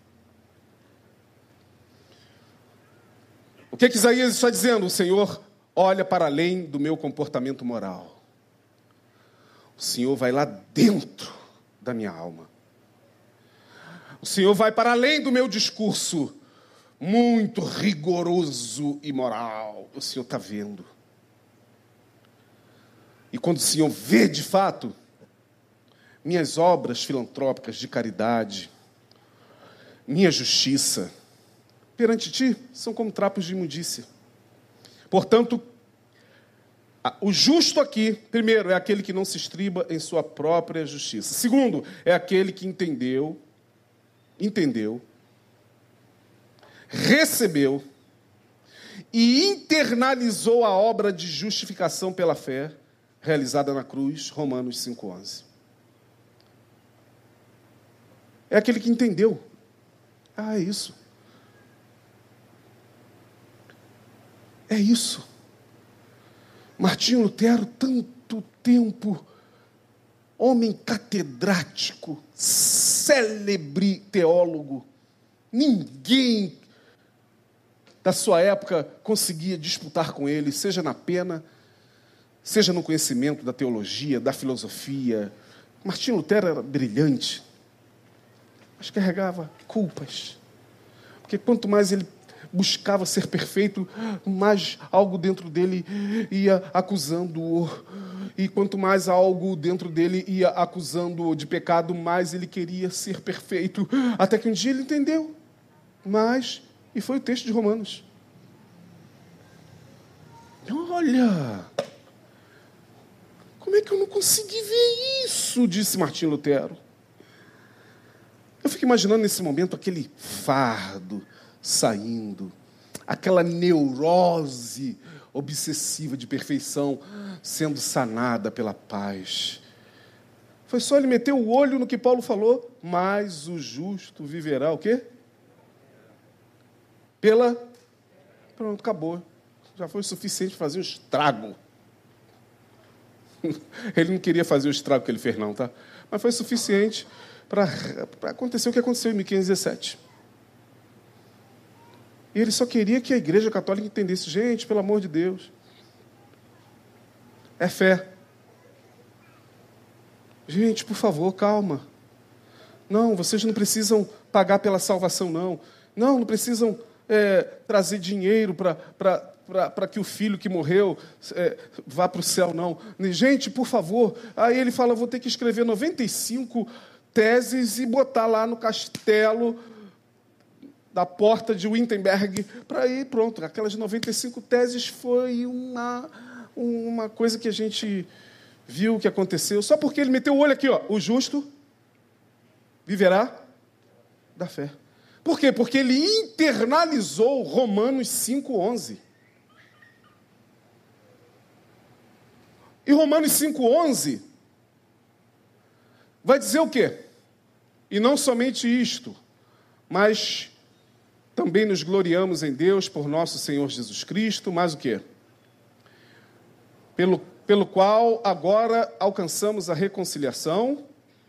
O que Isaías está dizendo? O Senhor olha para além do meu comportamento moral. O Senhor vai lá dentro da minha alma. O Senhor vai para além do meu discurso muito rigoroso e moral. O Senhor está vendo. E quando o Senhor vê de fato, minhas obras filantrópicas de caridade, minha justiça, perante ti, são como trapos de imundícia. Portanto, o justo aqui, primeiro, é aquele que não se estriba em sua própria justiça. Segundo, é aquele que entendeu, recebeu e internalizou a obra de justificação pela fé realizada na cruz, Romanos 5,11. É aquele que entendeu. É isso. É isso. Martinho Lutero, tanto tempo, homem catedrático, célebre teólogo, ninguém da sua época conseguia disputar com ele, seja na pena, seja no conhecimento da teologia, da filosofia. Martinho Lutero era brilhante, mas carregava culpas. Porque quanto mais ele buscava ser perfeito, mais algo dentro dele ia acusando-o. E quanto mais algo dentro dele ia acusando-o de pecado, mais ele queria ser perfeito. Até que um dia ele entendeu. E foi o texto de Romanos. Olha, como é que eu não consegui ver isso? Disse Martinho Lutero. Eu fico imaginando nesse momento aquele fardo saindo, aquela neurose obsessiva de perfeição sendo sanada pela paz. Foi só ele meter o olho no que Paulo falou: mas o justo viverá o quê? Pronto, acabou. Já foi o suficiente para fazer o estrago. Ele não queria fazer o estrago que ele fez, não, tá? Mas foi suficiente para acontecer o que aconteceu em 1517. E ele só queria que a Igreja Católica entendesse: gente, pelo amor de Deus, é fé. Gente, por favor, calma. Não, vocês não precisam pagar pela salvação, não. Não precisam trazer dinheiro para que o filho que morreu vá para o céu, não. Gente, por favor. Aí ele fala: vou ter que escrever 95 teses e botar lá no castelo da porta de Wittenberg, para ir, pronto. Aquelas 95 teses foi uma coisa que a gente viu que aconteceu, só porque ele meteu o olho aqui, ó: o justo viverá da fé. Por quê? Porque ele internalizou Romanos 5,11. E Romanos 5,11 vai dizer o quê? E não somente isto, mas também nos gloriamos em Deus por nosso Senhor Jesus Cristo, mas o quê? Pelo qual agora alcançamos a reconciliação.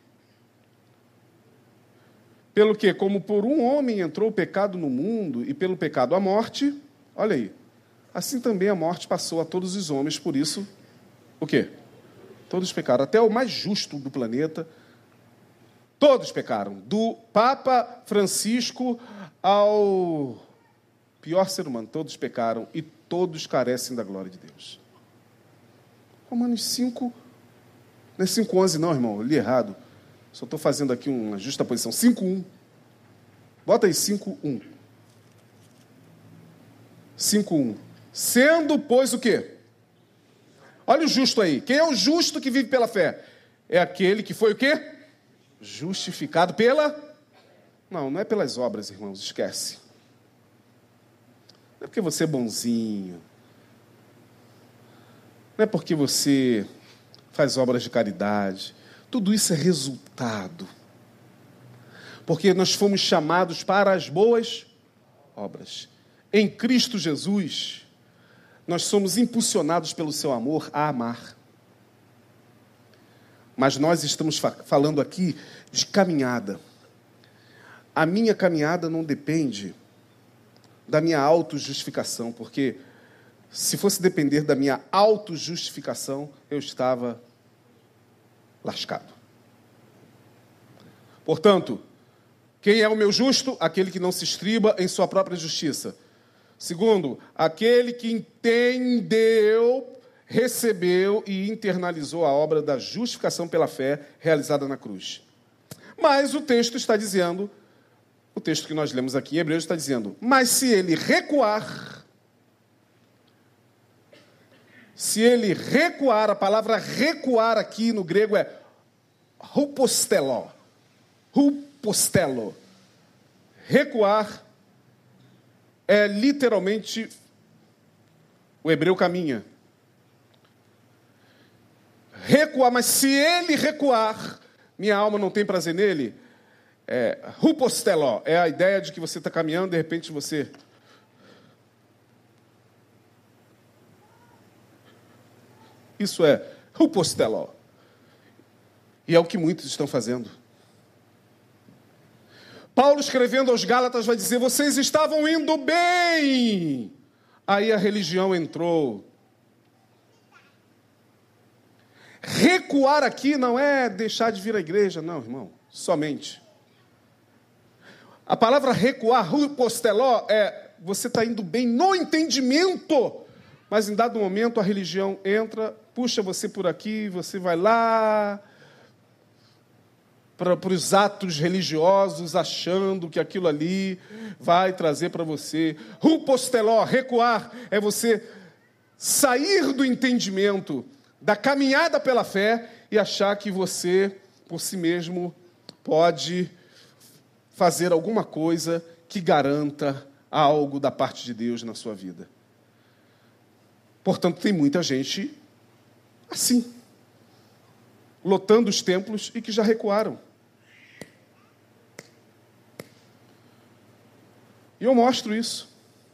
Pelo que, como por um homem entrou o pecado no mundo, e pelo pecado a morte, olha aí, assim também a morte passou a todos os homens, por isso, o quê? Todos pecaram, até o mais justo do planeta, todos pecaram, do Papa Francisco ao pior ser humano, todos pecaram e todos carecem da glória de Deus. Romanos 5, não é 5,11 não, irmão, eu li errado. Só estou fazendo aqui uma justa posição. 5,1. Bota aí, 5,1. 5,1. Sendo, pois, o quê? Olha o justo aí. Quem é o justo que vive pela fé? É aquele que foi o quê? Justificado pela... Não é pelas obras, irmãos, esquece. Não é porque você é bonzinho. Não é porque você faz obras de caridade. Tudo isso é resultado. Porque nós fomos chamados para as boas obras. Em Cristo Jesus, nós somos impulsionados pelo seu amor a amar. Mas nós estamos falando aqui de caminhada. A minha caminhada não depende da minha autojustificação, porque se fosse depender da minha autojustificação, eu estava lascado. Portanto, quem é o meu justo? Aquele que não se estriba em sua própria justiça. Segundo, aquele que entendeu, recebeu e internalizou a obra da justificação pela fé realizada na cruz. Mas o texto está dizendo, o texto que nós lemos aqui em Hebreus está dizendo, mas se ele recuar, a palavra recuar aqui no grego é hupostello. Recuar é literalmente o hebreu caminha. Recuar, mas se ele recuar, minha alma não tem prazer nele. Hupostello é a ideia de que você está caminhando, de repente você... Isso é hupostello. E é o que muitos estão fazendo. Paulo, escrevendo aos Gálatas, vai dizer, vocês estavam indo bem. Aí a religião entrou. Recuar aqui não é deixar de vir à igreja, não, irmão. Somente. A palavra recuar, hupostello, é você está indo bem no entendimento, mas em dado momento a religião entra, puxa você por aqui, você vai lá para os atos religiosos, achando que aquilo ali vai trazer para você. Hupostello, recuar, é você sair do entendimento, da caminhada pela fé e achar que você, por si mesmo, pode fazer alguma coisa que garanta algo da parte de Deus na sua vida. Portanto, tem muita gente assim, lotando os templos e que já recuaram. E eu mostro isso.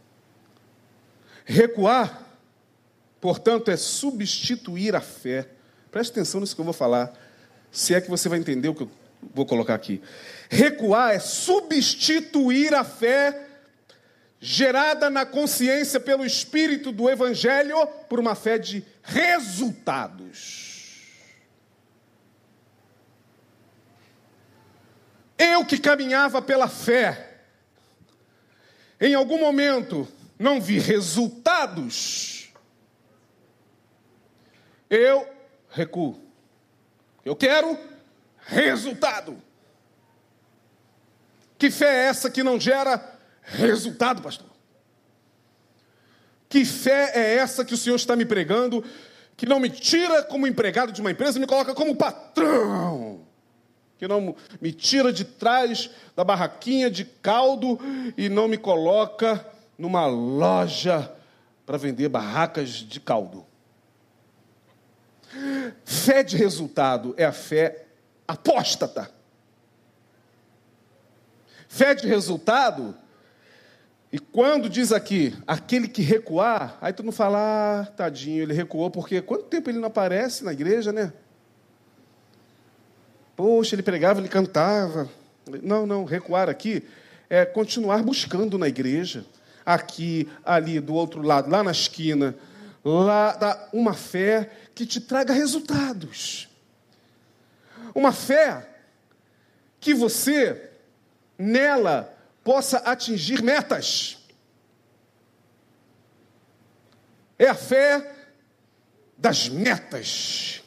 Recuar, portanto, é substituir a fé. Preste atenção nisso que eu vou falar, se é que você vai entender o que eu vou colocar aqui. Recuar é substituir a fé gerada na consciência pelo Espírito do Evangelho por uma fé de resultados. Eu que caminhava pela fé, em algum momento não vi resultados, eu recuo. Eu quero resultado. Que fé é essa que não gera resultado, pastor? Que fé é essa que o Senhor está me pregando, que não me tira como empregado de uma empresa e me coloca como patrão? Que não me tira de trás da barraquinha de caldo e não me coloca numa loja para vender barracas de caldo? Fé de resultado é a fé apóstata. Fé de resultado, e quando diz aqui, aquele que recuar, aí tu não fala, tadinho, ele recuou, porque quanto tempo ele não aparece na igreja, né? Poxa, ele pregava, ele cantava. Não, recuar aqui é continuar buscando na igreja, aqui, ali, do outro lado, lá na esquina, lá, uma fé que te traga resultados. Uma fé que você, nela, possa atingir metas. É a fé das metas.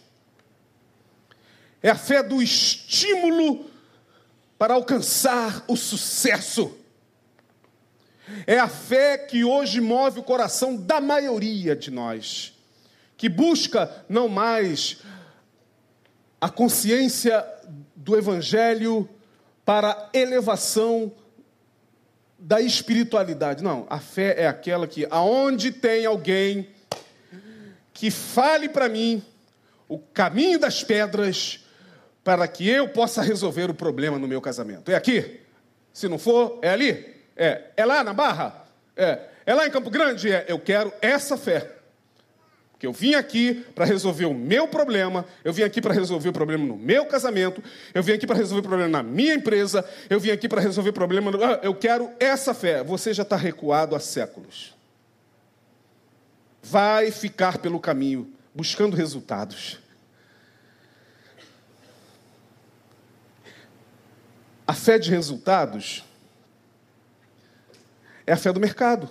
É a fé do estímulo para alcançar o sucesso. É a fé que hoje move o coração da maioria de nós, que busca não mais a consciência do Evangelho para elevação da espiritualidade. Não, a fé é aquela que, aonde tem alguém que fale para mim o caminho das pedras, para que eu possa resolver o problema no meu casamento. É aqui? Se não for, é ali? É lá na Barra? É lá em Campo Grande? Eu quero essa fé. Porque eu vim aqui para resolver o meu problema, eu vim aqui para resolver o problema no meu casamento, eu vim aqui para resolver o problema na minha empresa, eu vim aqui para resolver o problema... eu quero essa fé. Você já está recuado há séculos. Vai ficar pelo caminho, buscando resultados. A fé de resultados é a fé do mercado.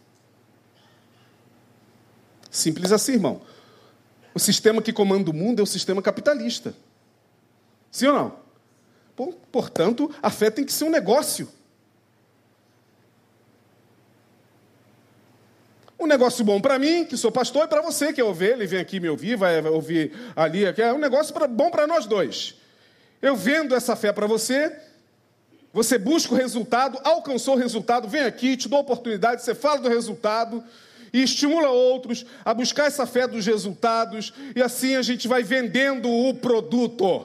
Simples assim, irmão. O sistema que comanda o mundo é o sistema capitalista. Sim ou não? Portanto, a fé tem que ser um negócio. Um negócio bom para mim, que sou pastor, e para você, que é ovelha, e vem aqui me ouvir, vai ouvir ali. É um negócio bom para nós dois. Eu vendo essa fé para você, você busca o resultado, alcançou o resultado, vem aqui, te dou a oportunidade, você fala do resultado... e estimula outros a buscar essa fé dos resultados, e assim a gente vai vendendo o produto.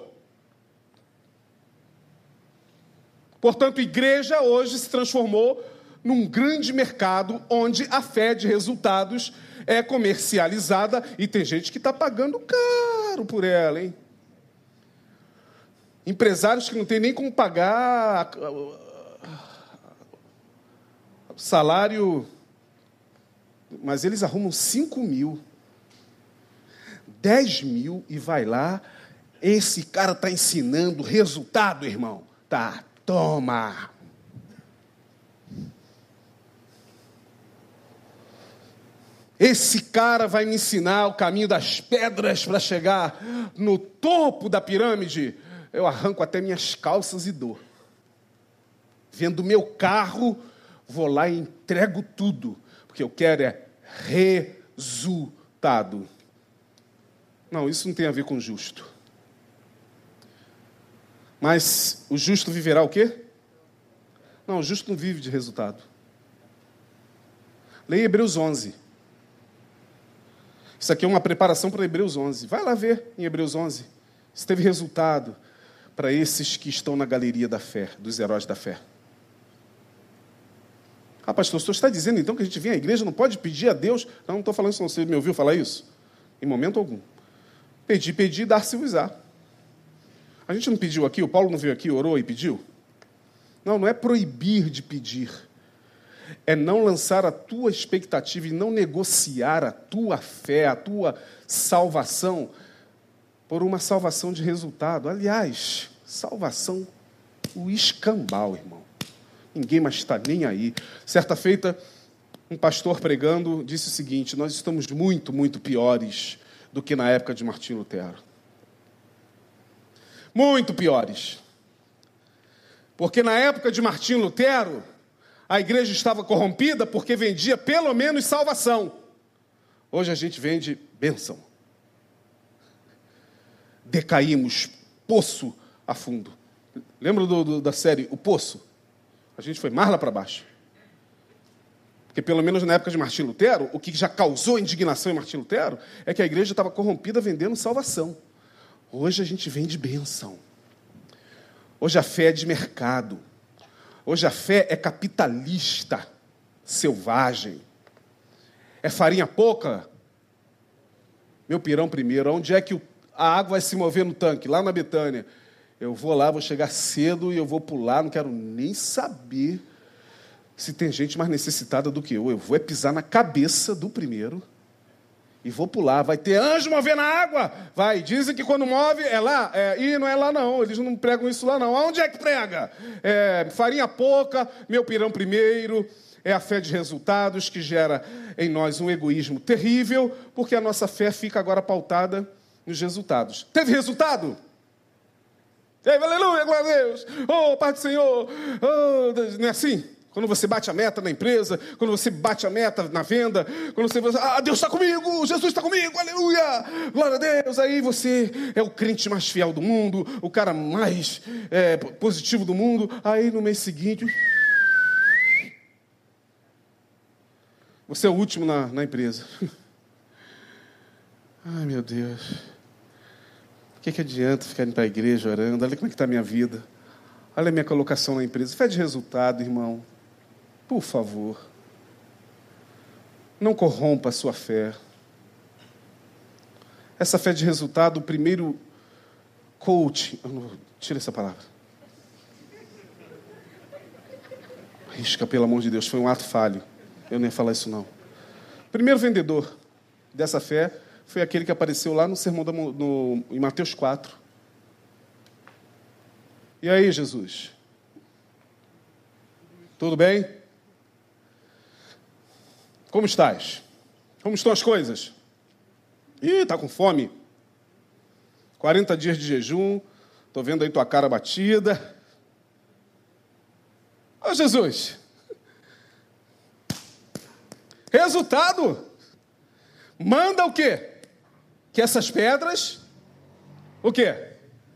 Portanto, igreja hoje se transformou num grande mercado onde a fé de resultados é comercializada e tem gente que está pagando caro por ela, hein? Empresários que não tem nem como pagar o salário... mas eles arrumam 5 mil, 10 mil e vai lá. Esse cara está ensinando resultado, irmão. Tá, toma. Esse cara vai me ensinar o caminho das pedras para chegar no topo da pirâmide. Eu arranco até minhas calças e dou. Vendo meu carro, vou lá e entrego tudo. Porque eu quero resultado. Não, isso não tem a ver com justo. Mas o justo viverá o quê? Não, o justo não vive de resultado. Leia Hebreus 11. Isso aqui é uma preparação para Hebreus 11. Vai lá ver em Hebreus 11. Se teve resultado para esses que estão na galeria da fé, dos heróis da fé. Ah, pastor, o senhor está dizendo então que a gente vem à igreja, não pode pedir a Deus? Não estou falando isso, não. Você me ouviu falar isso? Em momento algum. Pedir, dar-se-vos-á. A gente não pediu aqui, o Paulo não veio aqui, orou e pediu? Não é proibir de pedir. É não lançar a tua expectativa e não negociar a tua fé, a tua salvação, por uma salvação de resultado. Aliás, salvação, o escambau, irmão. Ninguém mais está nem aí. Certa feita, um pastor pregando disse o seguinte: nós estamos muito, muito piores do que na época de Martim Lutero. Muito piores. Porque na época de Martim Lutero, a igreja estava corrompida porque vendia pelo menos salvação. Hoje a gente vende bênção. Decaímos, poço a fundo. Lembra da série O Poço? A gente foi mais lá para baixo. Porque pelo menos na época de Martim Lutero, o que já causou indignação em Martim Lutero é que a igreja estava corrompida vendendo salvação. Hoje a gente vende bênção. Hoje a fé é de mercado. Hoje a fé é capitalista, selvagem. É farinha pouca? Meu pirão primeiro. Onde é que a água vai se mover no tanque? Lá na Betânia. Eu vou lá, vou chegar cedo e eu vou pular, não quero nem saber se tem gente mais necessitada do que eu. Eu vou pisar na cabeça do primeiro e vou pular. Vai ter anjo movendo a água? Vai. Dizem que quando move é lá. E não é lá não, eles não pregam isso lá não. Aonde é que prega? Farinha pouca, meu pirão primeiro. É a fé de resultados que gera em nós um egoísmo terrível, porque a nossa fé fica agora pautada nos resultados. Teve resultado? Teve, aleluia, glória a Deus. Oh, Pai do Senhor. Oh, não é assim? Quando você bate a meta na empresa, quando você bate a meta na venda, quando você fala, Deus está comigo, Jesus está comigo, aleluia, glória a Deus. Aí você é o crente mais fiel do mundo, o cara mais positivo do mundo. Aí no mês seguinte, você é o último na empresa. Ai, meu Deus. que adianta ficar indo para a igreja orando? Olha como é que está a minha vida. Olha a minha colocação na empresa. Fé de resultado, irmão. Por favor. Não corrompa a sua fé. Essa fé de resultado, o primeiro coach... Tira essa palavra. Risca, pelo amor de Deus, foi um ato falho. Eu não ia falar isso, não. O primeiro vendedor dessa fé foi aquele que apareceu lá no sermão em Mateus 4. E aí, Jesus? Tudo bem? Como estás? Como estão as coisas? Ih, está com fome. 40 dias de jejum. Estou vendo aí tua cara batida. Ô, Jesus. Resultado. Manda o quê? Que essas pedras... O quê?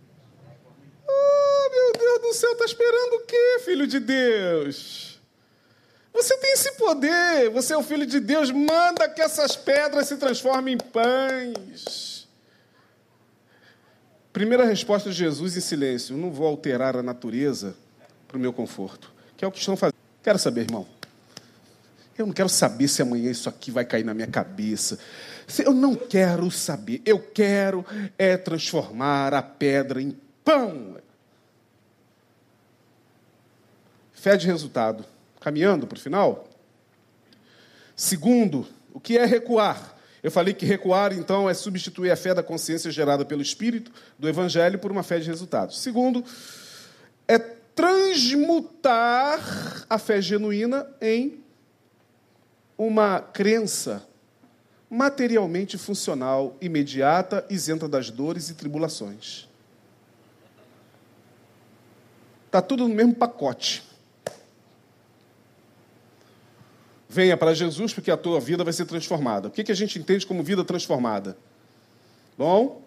Oh, meu Deus do céu, está esperando o quê, filho de Deus? Você tem esse poder, você é o filho de Deus, manda que essas pedras se transformem em pães. Primeira resposta de Jesus em silêncio: não vou alterar a natureza para o meu conforto, que é o que estão fazendo. Quero saber, irmão. Eu não quero saber se amanhã isso aqui vai cair na minha cabeça. Eu não quero saber. Eu quero transformar a pedra em pão. Fé de resultado. Caminhando para o final. Segundo, o que é recuar? Eu falei que recuar, então, é substituir a fé da consciência gerada pelo Espírito do Evangelho por uma fé de resultados. Segundo, é transmutar a fé genuína em uma crença materialmente funcional, imediata, isenta das dores e tribulações. Está tudo no mesmo pacote. Venha para Jesus, porque a tua vida vai ser transformada. O que a gente entende como vida transformada? Bom,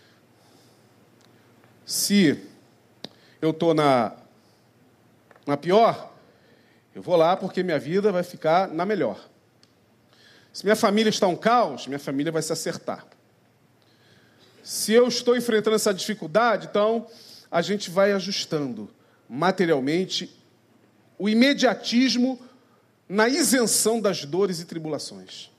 se eu estou na pior, eu vou lá porque minha vida vai ficar na melhor. Se minha família está um caos, minha família vai se acertar. Se eu estou enfrentando essa dificuldade, então a gente vai ajustando materialmente o imediatismo na isenção das dores e tribulações.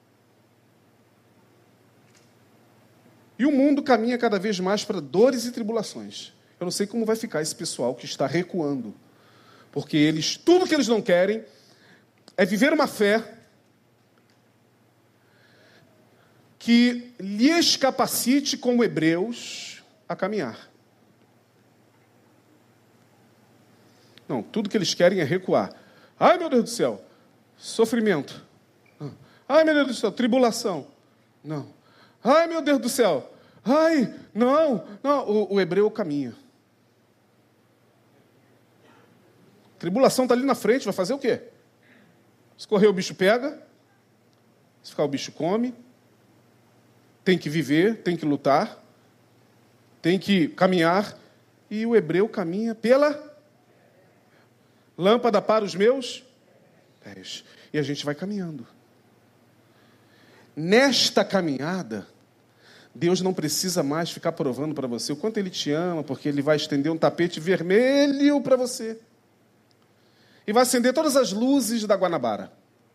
E o mundo caminha cada vez mais para dores e tribulações. Eu não sei como vai ficar esse pessoal que está recuando. Porque tudo que eles não querem é viver uma fé que lhes capacite, como hebreus, a caminhar. Não, tudo que eles querem é recuar. Ai, meu Deus do céu, sofrimento. Ai, meu Deus do céu, tribulação. Não. Ai, meu Deus do céu. Ai, não. O hebreu caminha. Tribulação está ali na frente, vai fazer o quê? Se correr, o bicho pega. Se ficar, o bicho come. Tem que viver, tem que lutar. Tem que caminhar. E o hebreu caminha pela lâmpada para os meus pés. E a gente vai caminhando. Nesta caminhada, Deus não precisa mais ficar provando para você o quanto Ele te ama, porque Ele vai estender um tapete vermelho para você. E vai acender todas as luzes da Guanabara.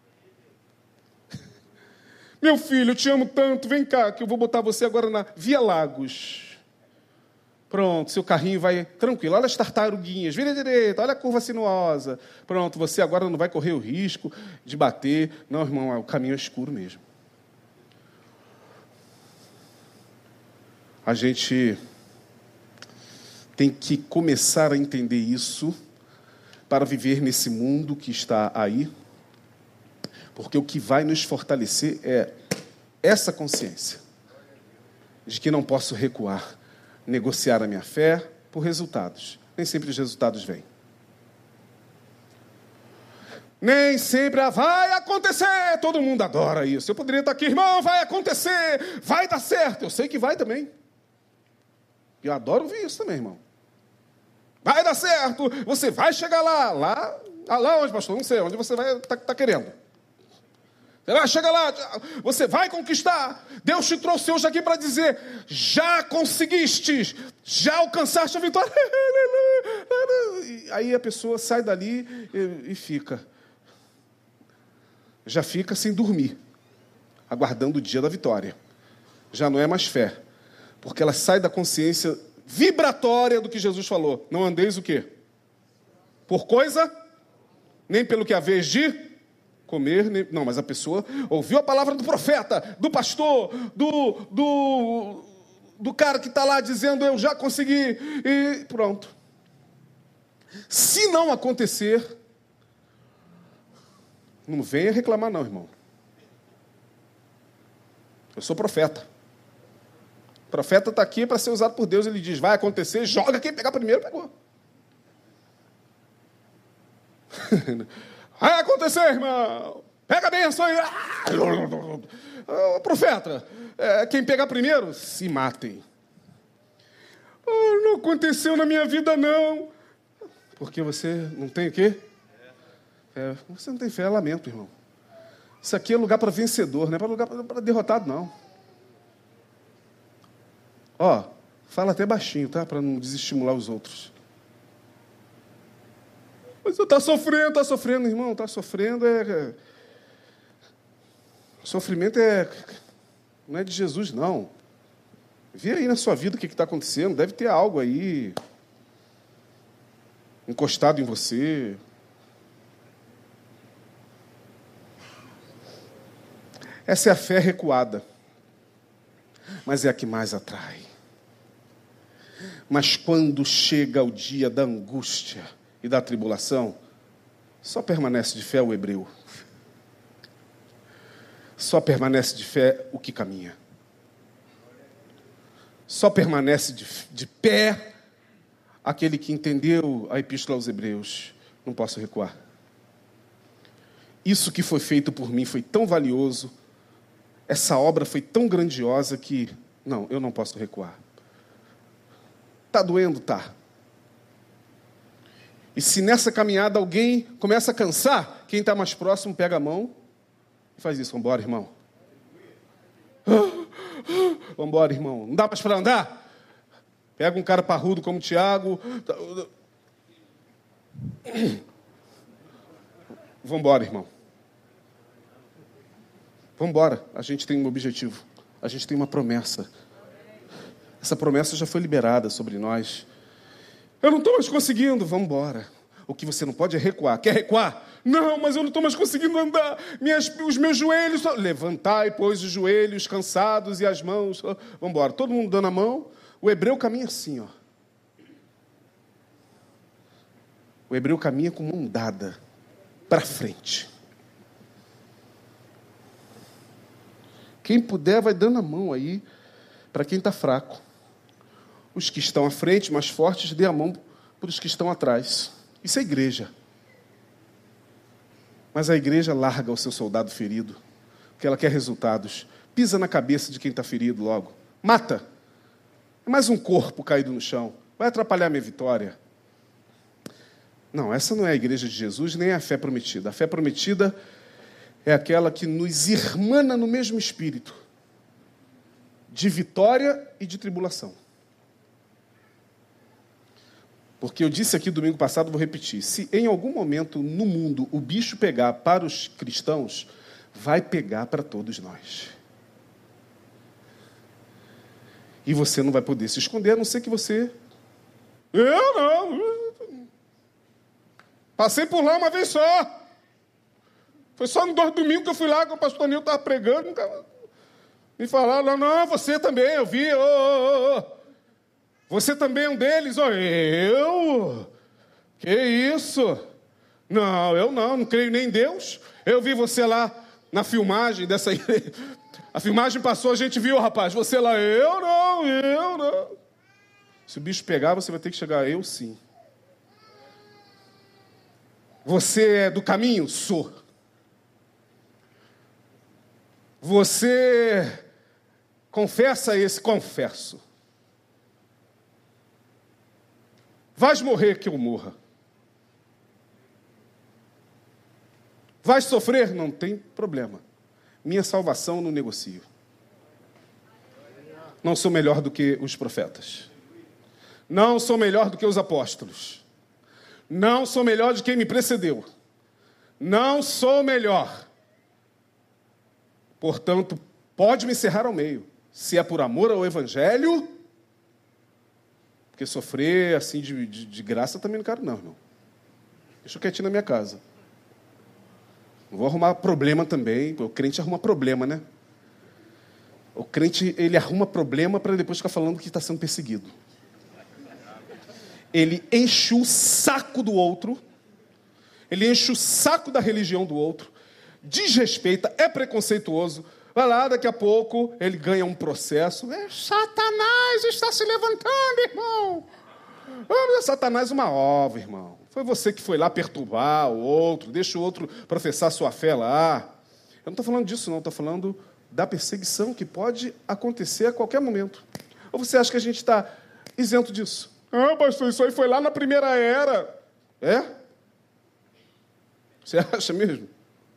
Meu filho, eu te amo tanto, vem cá, que eu vou botar você agora na Via Lagos. Pronto, seu carrinho vai tranquilo. Olha as tartaruguinhas, vira à direita, olha a curva sinuosa. Pronto, você agora não vai correr o risco de bater. Não, irmão, o caminho é escuro mesmo. A gente tem que começar a entender isso para viver nesse mundo que está aí, porque o que vai nos fortalecer é essa consciência de que não posso recuar, negociar a minha fé por resultados. Nem sempre os resultados vêm. Nem sempre vai acontecer. Todo mundo adora isso. Eu poderia estar aqui, irmão, vai acontecer, vai dar certo. Eu sei que vai também. Eu adoro ouvir isso também, irmão. Vai dar certo, você vai chegar lá. Lá onde, pastor? Não sei, onde você vai tá querendo. Você vai chegar lá, você vai conquistar. Deus te trouxe hoje aqui para dizer: já conseguiste, já alcançaste a vitória. Aí a pessoa sai dali e fica. Já fica sem dormir, aguardando o dia da vitória. Já não é mais fé, porque ela sai da consciência vibratória do que Jesus falou. Não andeis o quê? Por coisa, nem pelo que haveis de comer, nem... Não, mas a pessoa ouviu a palavra do profeta, do pastor, do cara que está lá dizendo: eu já consegui, e pronto. Se não acontecer, não venha reclamar não, irmão. Eu sou profeta. O profeta está aqui para ser usado por Deus. Ele diz: vai acontecer, joga, quem pegar primeiro, pegou. Vai acontecer, irmão. Pega a benção aí. Profeta, quem pegar primeiro, se matem. Não aconteceu na minha vida, não. Porque você não tem o quê? Você não tem fé, lamento, irmão. Isso aqui é lugar para vencedor, não é lugar para derrotado, não. Ó, fala até baixinho, tá? Para não desestimular os outros. Mas você está sofrendo, irmão. Está sofrendo, Sofrimento não é de Jesus, não. Vê aí na sua vida o que está acontecendo. Deve ter algo aí encostado em você. Essa é a fé recuada, mas é a que mais atrai. Mas quando chega o dia da angústia e da tribulação, só permanece de fé o hebreu. Só permanece de fé o que caminha. Só permanece de pé aquele que entendeu a epístola aos Hebreus. Não posso recuar. Isso que foi feito por mim foi tão valioso, essa obra foi tão grandiosa que, não, eu não posso recuar. Está doendo? Tá. E se nessa caminhada alguém começa a cansar, quem está mais próximo pega a mão e faz isso. Vamos embora, irmão. Vamos embora, irmão. Não dá mais para andar? Pega um cara parrudo como o Tiago. Vamos embora, irmão. Vamos embora. A gente tem um objetivo. A gente tem uma promessa. Essa promessa já foi liberada sobre nós. Eu não estou mais conseguindo. Vamos embora. O que você não pode é recuar. Quer recuar? Não, mas eu não estou mais conseguindo andar. Os meus joelhos... Levantai, pois, os joelhos cansados e as mãos... Vamos embora. Todo mundo dando a mão. O hebreu caminha assim, ó. O hebreu caminha com mão dada para frente. Quem puder vai dando a mão aí para quem está fraco. Os que estão à frente, mais fortes, dê a mão para os que estão atrás. Isso é igreja. Mas a igreja larga o seu soldado ferido, porque ela quer resultados. Pisa na cabeça de quem está ferido logo. Mata. É mais um corpo caído no chão. Vai atrapalhar a minha vitória. Não, essa não é a igreja de Jesus, nem é a fé prometida. A fé prometida é aquela que nos irmana no mesmo espírito, de vitória e de tribulação. Porque eu disse aqui domingo passado, vou repetir. Se em algum momento no mundo o bicho pegar para os cristãos, vai pegar para todos nós. E você não vai poder se esconder, a não ser que você... Eu não. Passei por lá uma vez só. Foi só no domingo que eu fui lá, que o pastor Nil estava pregando. Me falaram: não, você também, eu vi. Você também é um deles. Eu? Que isso? Não, eu não creio nem em Deus. Eu vi você lá na filmagem dessa igreja. A filmagem passou, a gente viu, rapaz. Você lá, eu não. Se o bicho pegar, você vai ter que chegar, eu sim. Você é do caminho? Sou. Você confessa esse? Confesso. Vais morrer que eu morra. Vais sofrer? Não tem problema. Minha salvação não negocio. Não sou melhor do que os profetas. Não sou melhor do que os apóstolos. Não sou melhor de quem me precedeu. Não sou melhor. Portanto, pode me cerrar ao meio. Se é por amor ao Evangelho, porque sofrer assim de graça também não quero não, irmão. Deixa eu quietinho na minha casa. Não vou arrumar problema também. O crente arruma problema, né? O crente, ele arruma problema para depois ficar falando que está sendo perseguido. Ele enche o saco do outro, ele enche o saco da religião do outro, desrespeita, é preconceituoso. Vai lá, daqui a pouco, ele ganha um processo. Satanás está se levantando, irmão. Satanás uma ova, irmão. Foi você que foi lá perturbar o outro, deixa o outro professar sua fé lá. Eu não estou falando disso, não. Estou falando da perseguição que pode acontecer a qualquer momento. Ou você acha que a gente está isento disso? Ah, pastor, isso aí foi lá na primeira era. É? Você acha mesmo?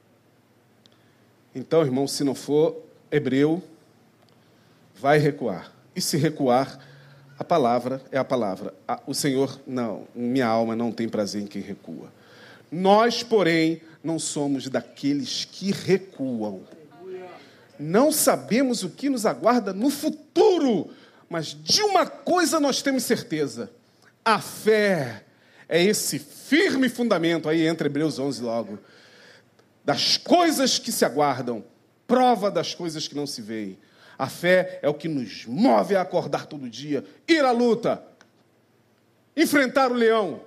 Então, irmão, se não for hebreu, vai recuar. E se recuar, a palavra é a palavra. O Senhor, não, minha alma não tem prazer em quem recua. Nós, porém, não somos daqueles que recuam. Não sabemos o que nos aguarda no futuro, mas de uma coisa nós temos certeza. A fé é esse firme fundamento, aí entra Hebreus 11 logo, das coisas que se aguardam, prova das coisas que não se veem. A fé é o que nos move a acordar todo dia, ir à luta, enfrentar o leão,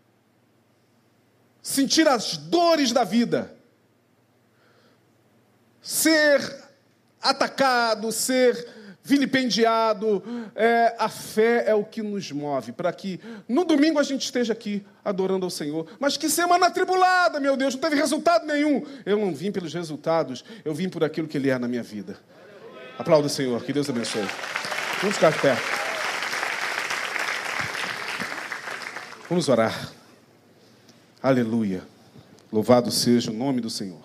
sentir as dores da vida, ser atacado, ser vilipendiado. A fé é o que nos move, para que no domingo a gente esteja aqui adorando ao Senhor. Mas que semana atribulada, meu Deus, não teve resultado nenhum. Eu não vim pelos resultados, eu vim por aquilo que Ele é na minha vida. Aplauda o Senhor, que Deus abençoe. Vamos ficar de pé. Vamos orar. Aleluia. Louvado seja o nome do Senhor.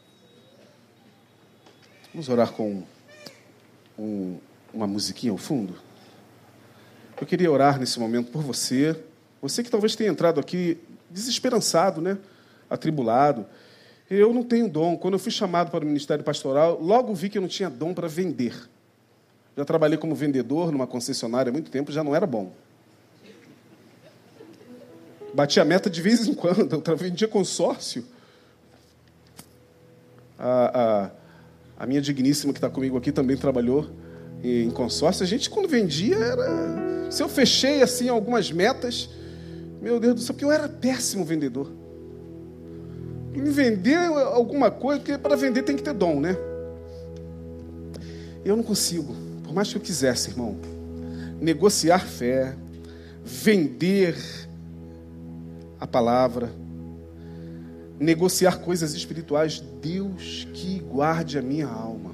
Vamos orar com uma musiquinha ao fundo. Eu queria orar nesse momento por você. Você que talvez tenha entrado aqui desesperançado, né? Atribulado. Eu não tenho dom. Quando eu fui chamado para o ministério pastoral, logo vi que eu não tinha dom para vender. Já trabalhei como vendedor numa concessionária há muito tempo, já não era bom. Bati a meta de vez em quando, eu vendia consórcio. A minha digníssima que está comigo aqui também trabalhou em consórcio. A gente, quando vendia, era... Se eu fechei, assim, algumas metas, meu Deus do céu, porque eu era péssimo vendedor. Me vender alguma coisa, porque para vender tem que ter dom, né? Eu não consigo, por mais que eu quisesse, irmão, negociar fé, vender a palavra, negociar coisas espirituais. Deus que guarde a minha alma.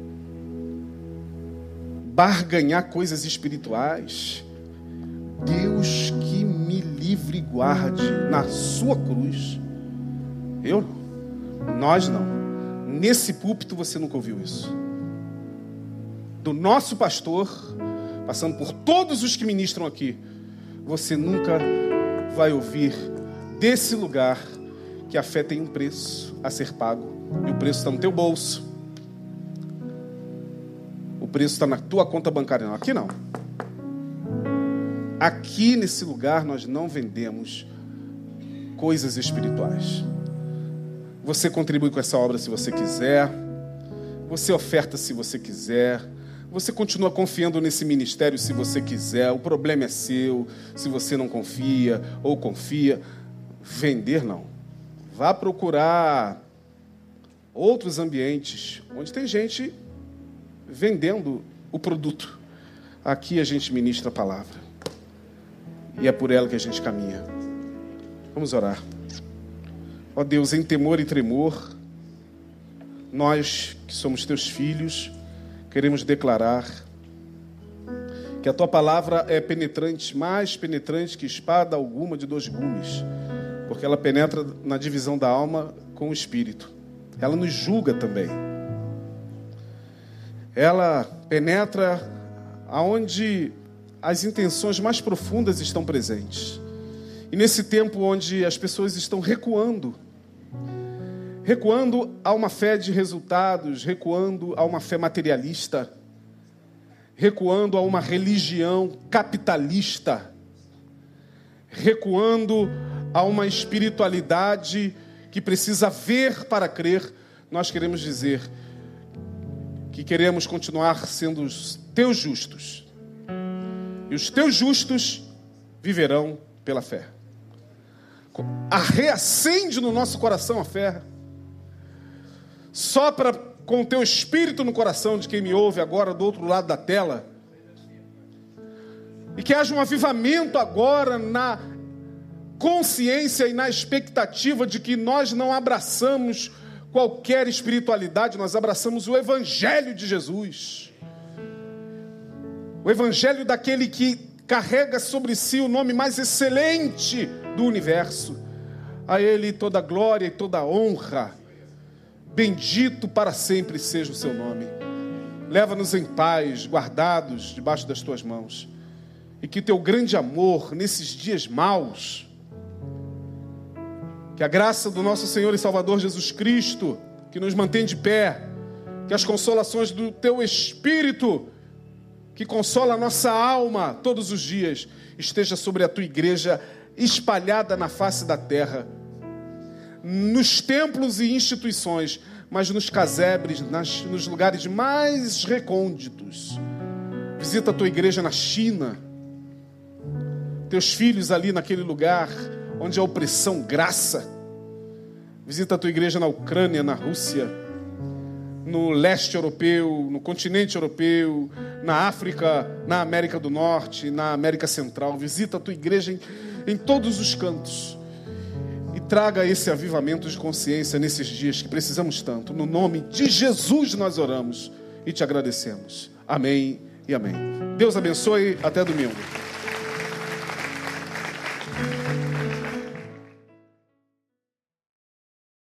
Barganhar coisas espirituais. Deus que me livre e guarde na sua cruz. Eu não. Nós não. Nesse púlpito você nunca ouviu isso. Do nosso pastor, passando por todos os que ministram aqui, você nunca vai ouvir desse lugar que a fé tem um preço a ser pago. E o preço está no teu bolso. O preço está na tua conta bancária. Não, aqui não. Aqui nesse lugar nós não vendemos coisas espirituais. Você contribui com essa obra se você quiser. Você oferta se você quiser. Você continua confiando nesse ministério se você quiser. O problema é seu, se você não confia ou confia. Vender, não. Vá procurar outros ambientes onde tem gente vendendo o produto. Aqui a gente ministra a palavra. E é por ela que a gente caminha. Vamos orar. Ó Deus, em temor e tremor, nós que somos teus filhos, queremos declarar que a tua palavra é penetrante, mais penetrante que espada alguma de 2 gumes, porque ela penetra na divisão da alma com o espírito. Ela nos julga também. ela penetra aonde as intenções mais profundas estão presentes. E nesse tempo onde as pessoas estão recuando a uma fé de resultados, recuando a uma fé materialista, recuando a uma religião capitalista, recuando a uma espiritualidade que precisa ver para crer, nós queremos dizer que queremos continuar sendo os teus justos. E os teus justos viverão pela fé. Reacende no nosso coração a fé. Sopra com o teu espírito no coração de quem me ouve agora do outro lado da tela. E que haja um avivamento agora na consciência e na expectativa de que nós não abraçamos qualquer espiritualidade, nós abraçamos o Evangelho de Jesus. O Evangelho daquele que carrega sobre si o nome mais excelente do universo. A Ele toda glória e toda honra. Bendito para sempre seja o seu nome. Leva-nos em paz, guardados debaixo das tuas mãos. E que teu grande amor nesses dias maus, que a graça do nosso Senhor e Salvador Jesus Cristo, que nos mantém de pé, que as consolações do teu Espírito, que consola a nossa alma todos os dias, esteja sobre a tua igreja espalhada na face da terra, nos templos e instituições, mas nos casebres, nos lugares mais recônditos. Visita a tua igreja na China, teus filhos ali naquele lugar onde a opressão graça. Visita a tua igreja na Ucrânia, na Rússia, no leste europeu, no continente europeu, na África, na América do Norte, na América Central. Visita a tua igreja em todos os cantos. E traga esse avivamento de consciência nesses dias que precisamos tanto. No nome de Jesus nós oramos e te agradecemos. Amém e amém. Deus abençoe. Até domingo.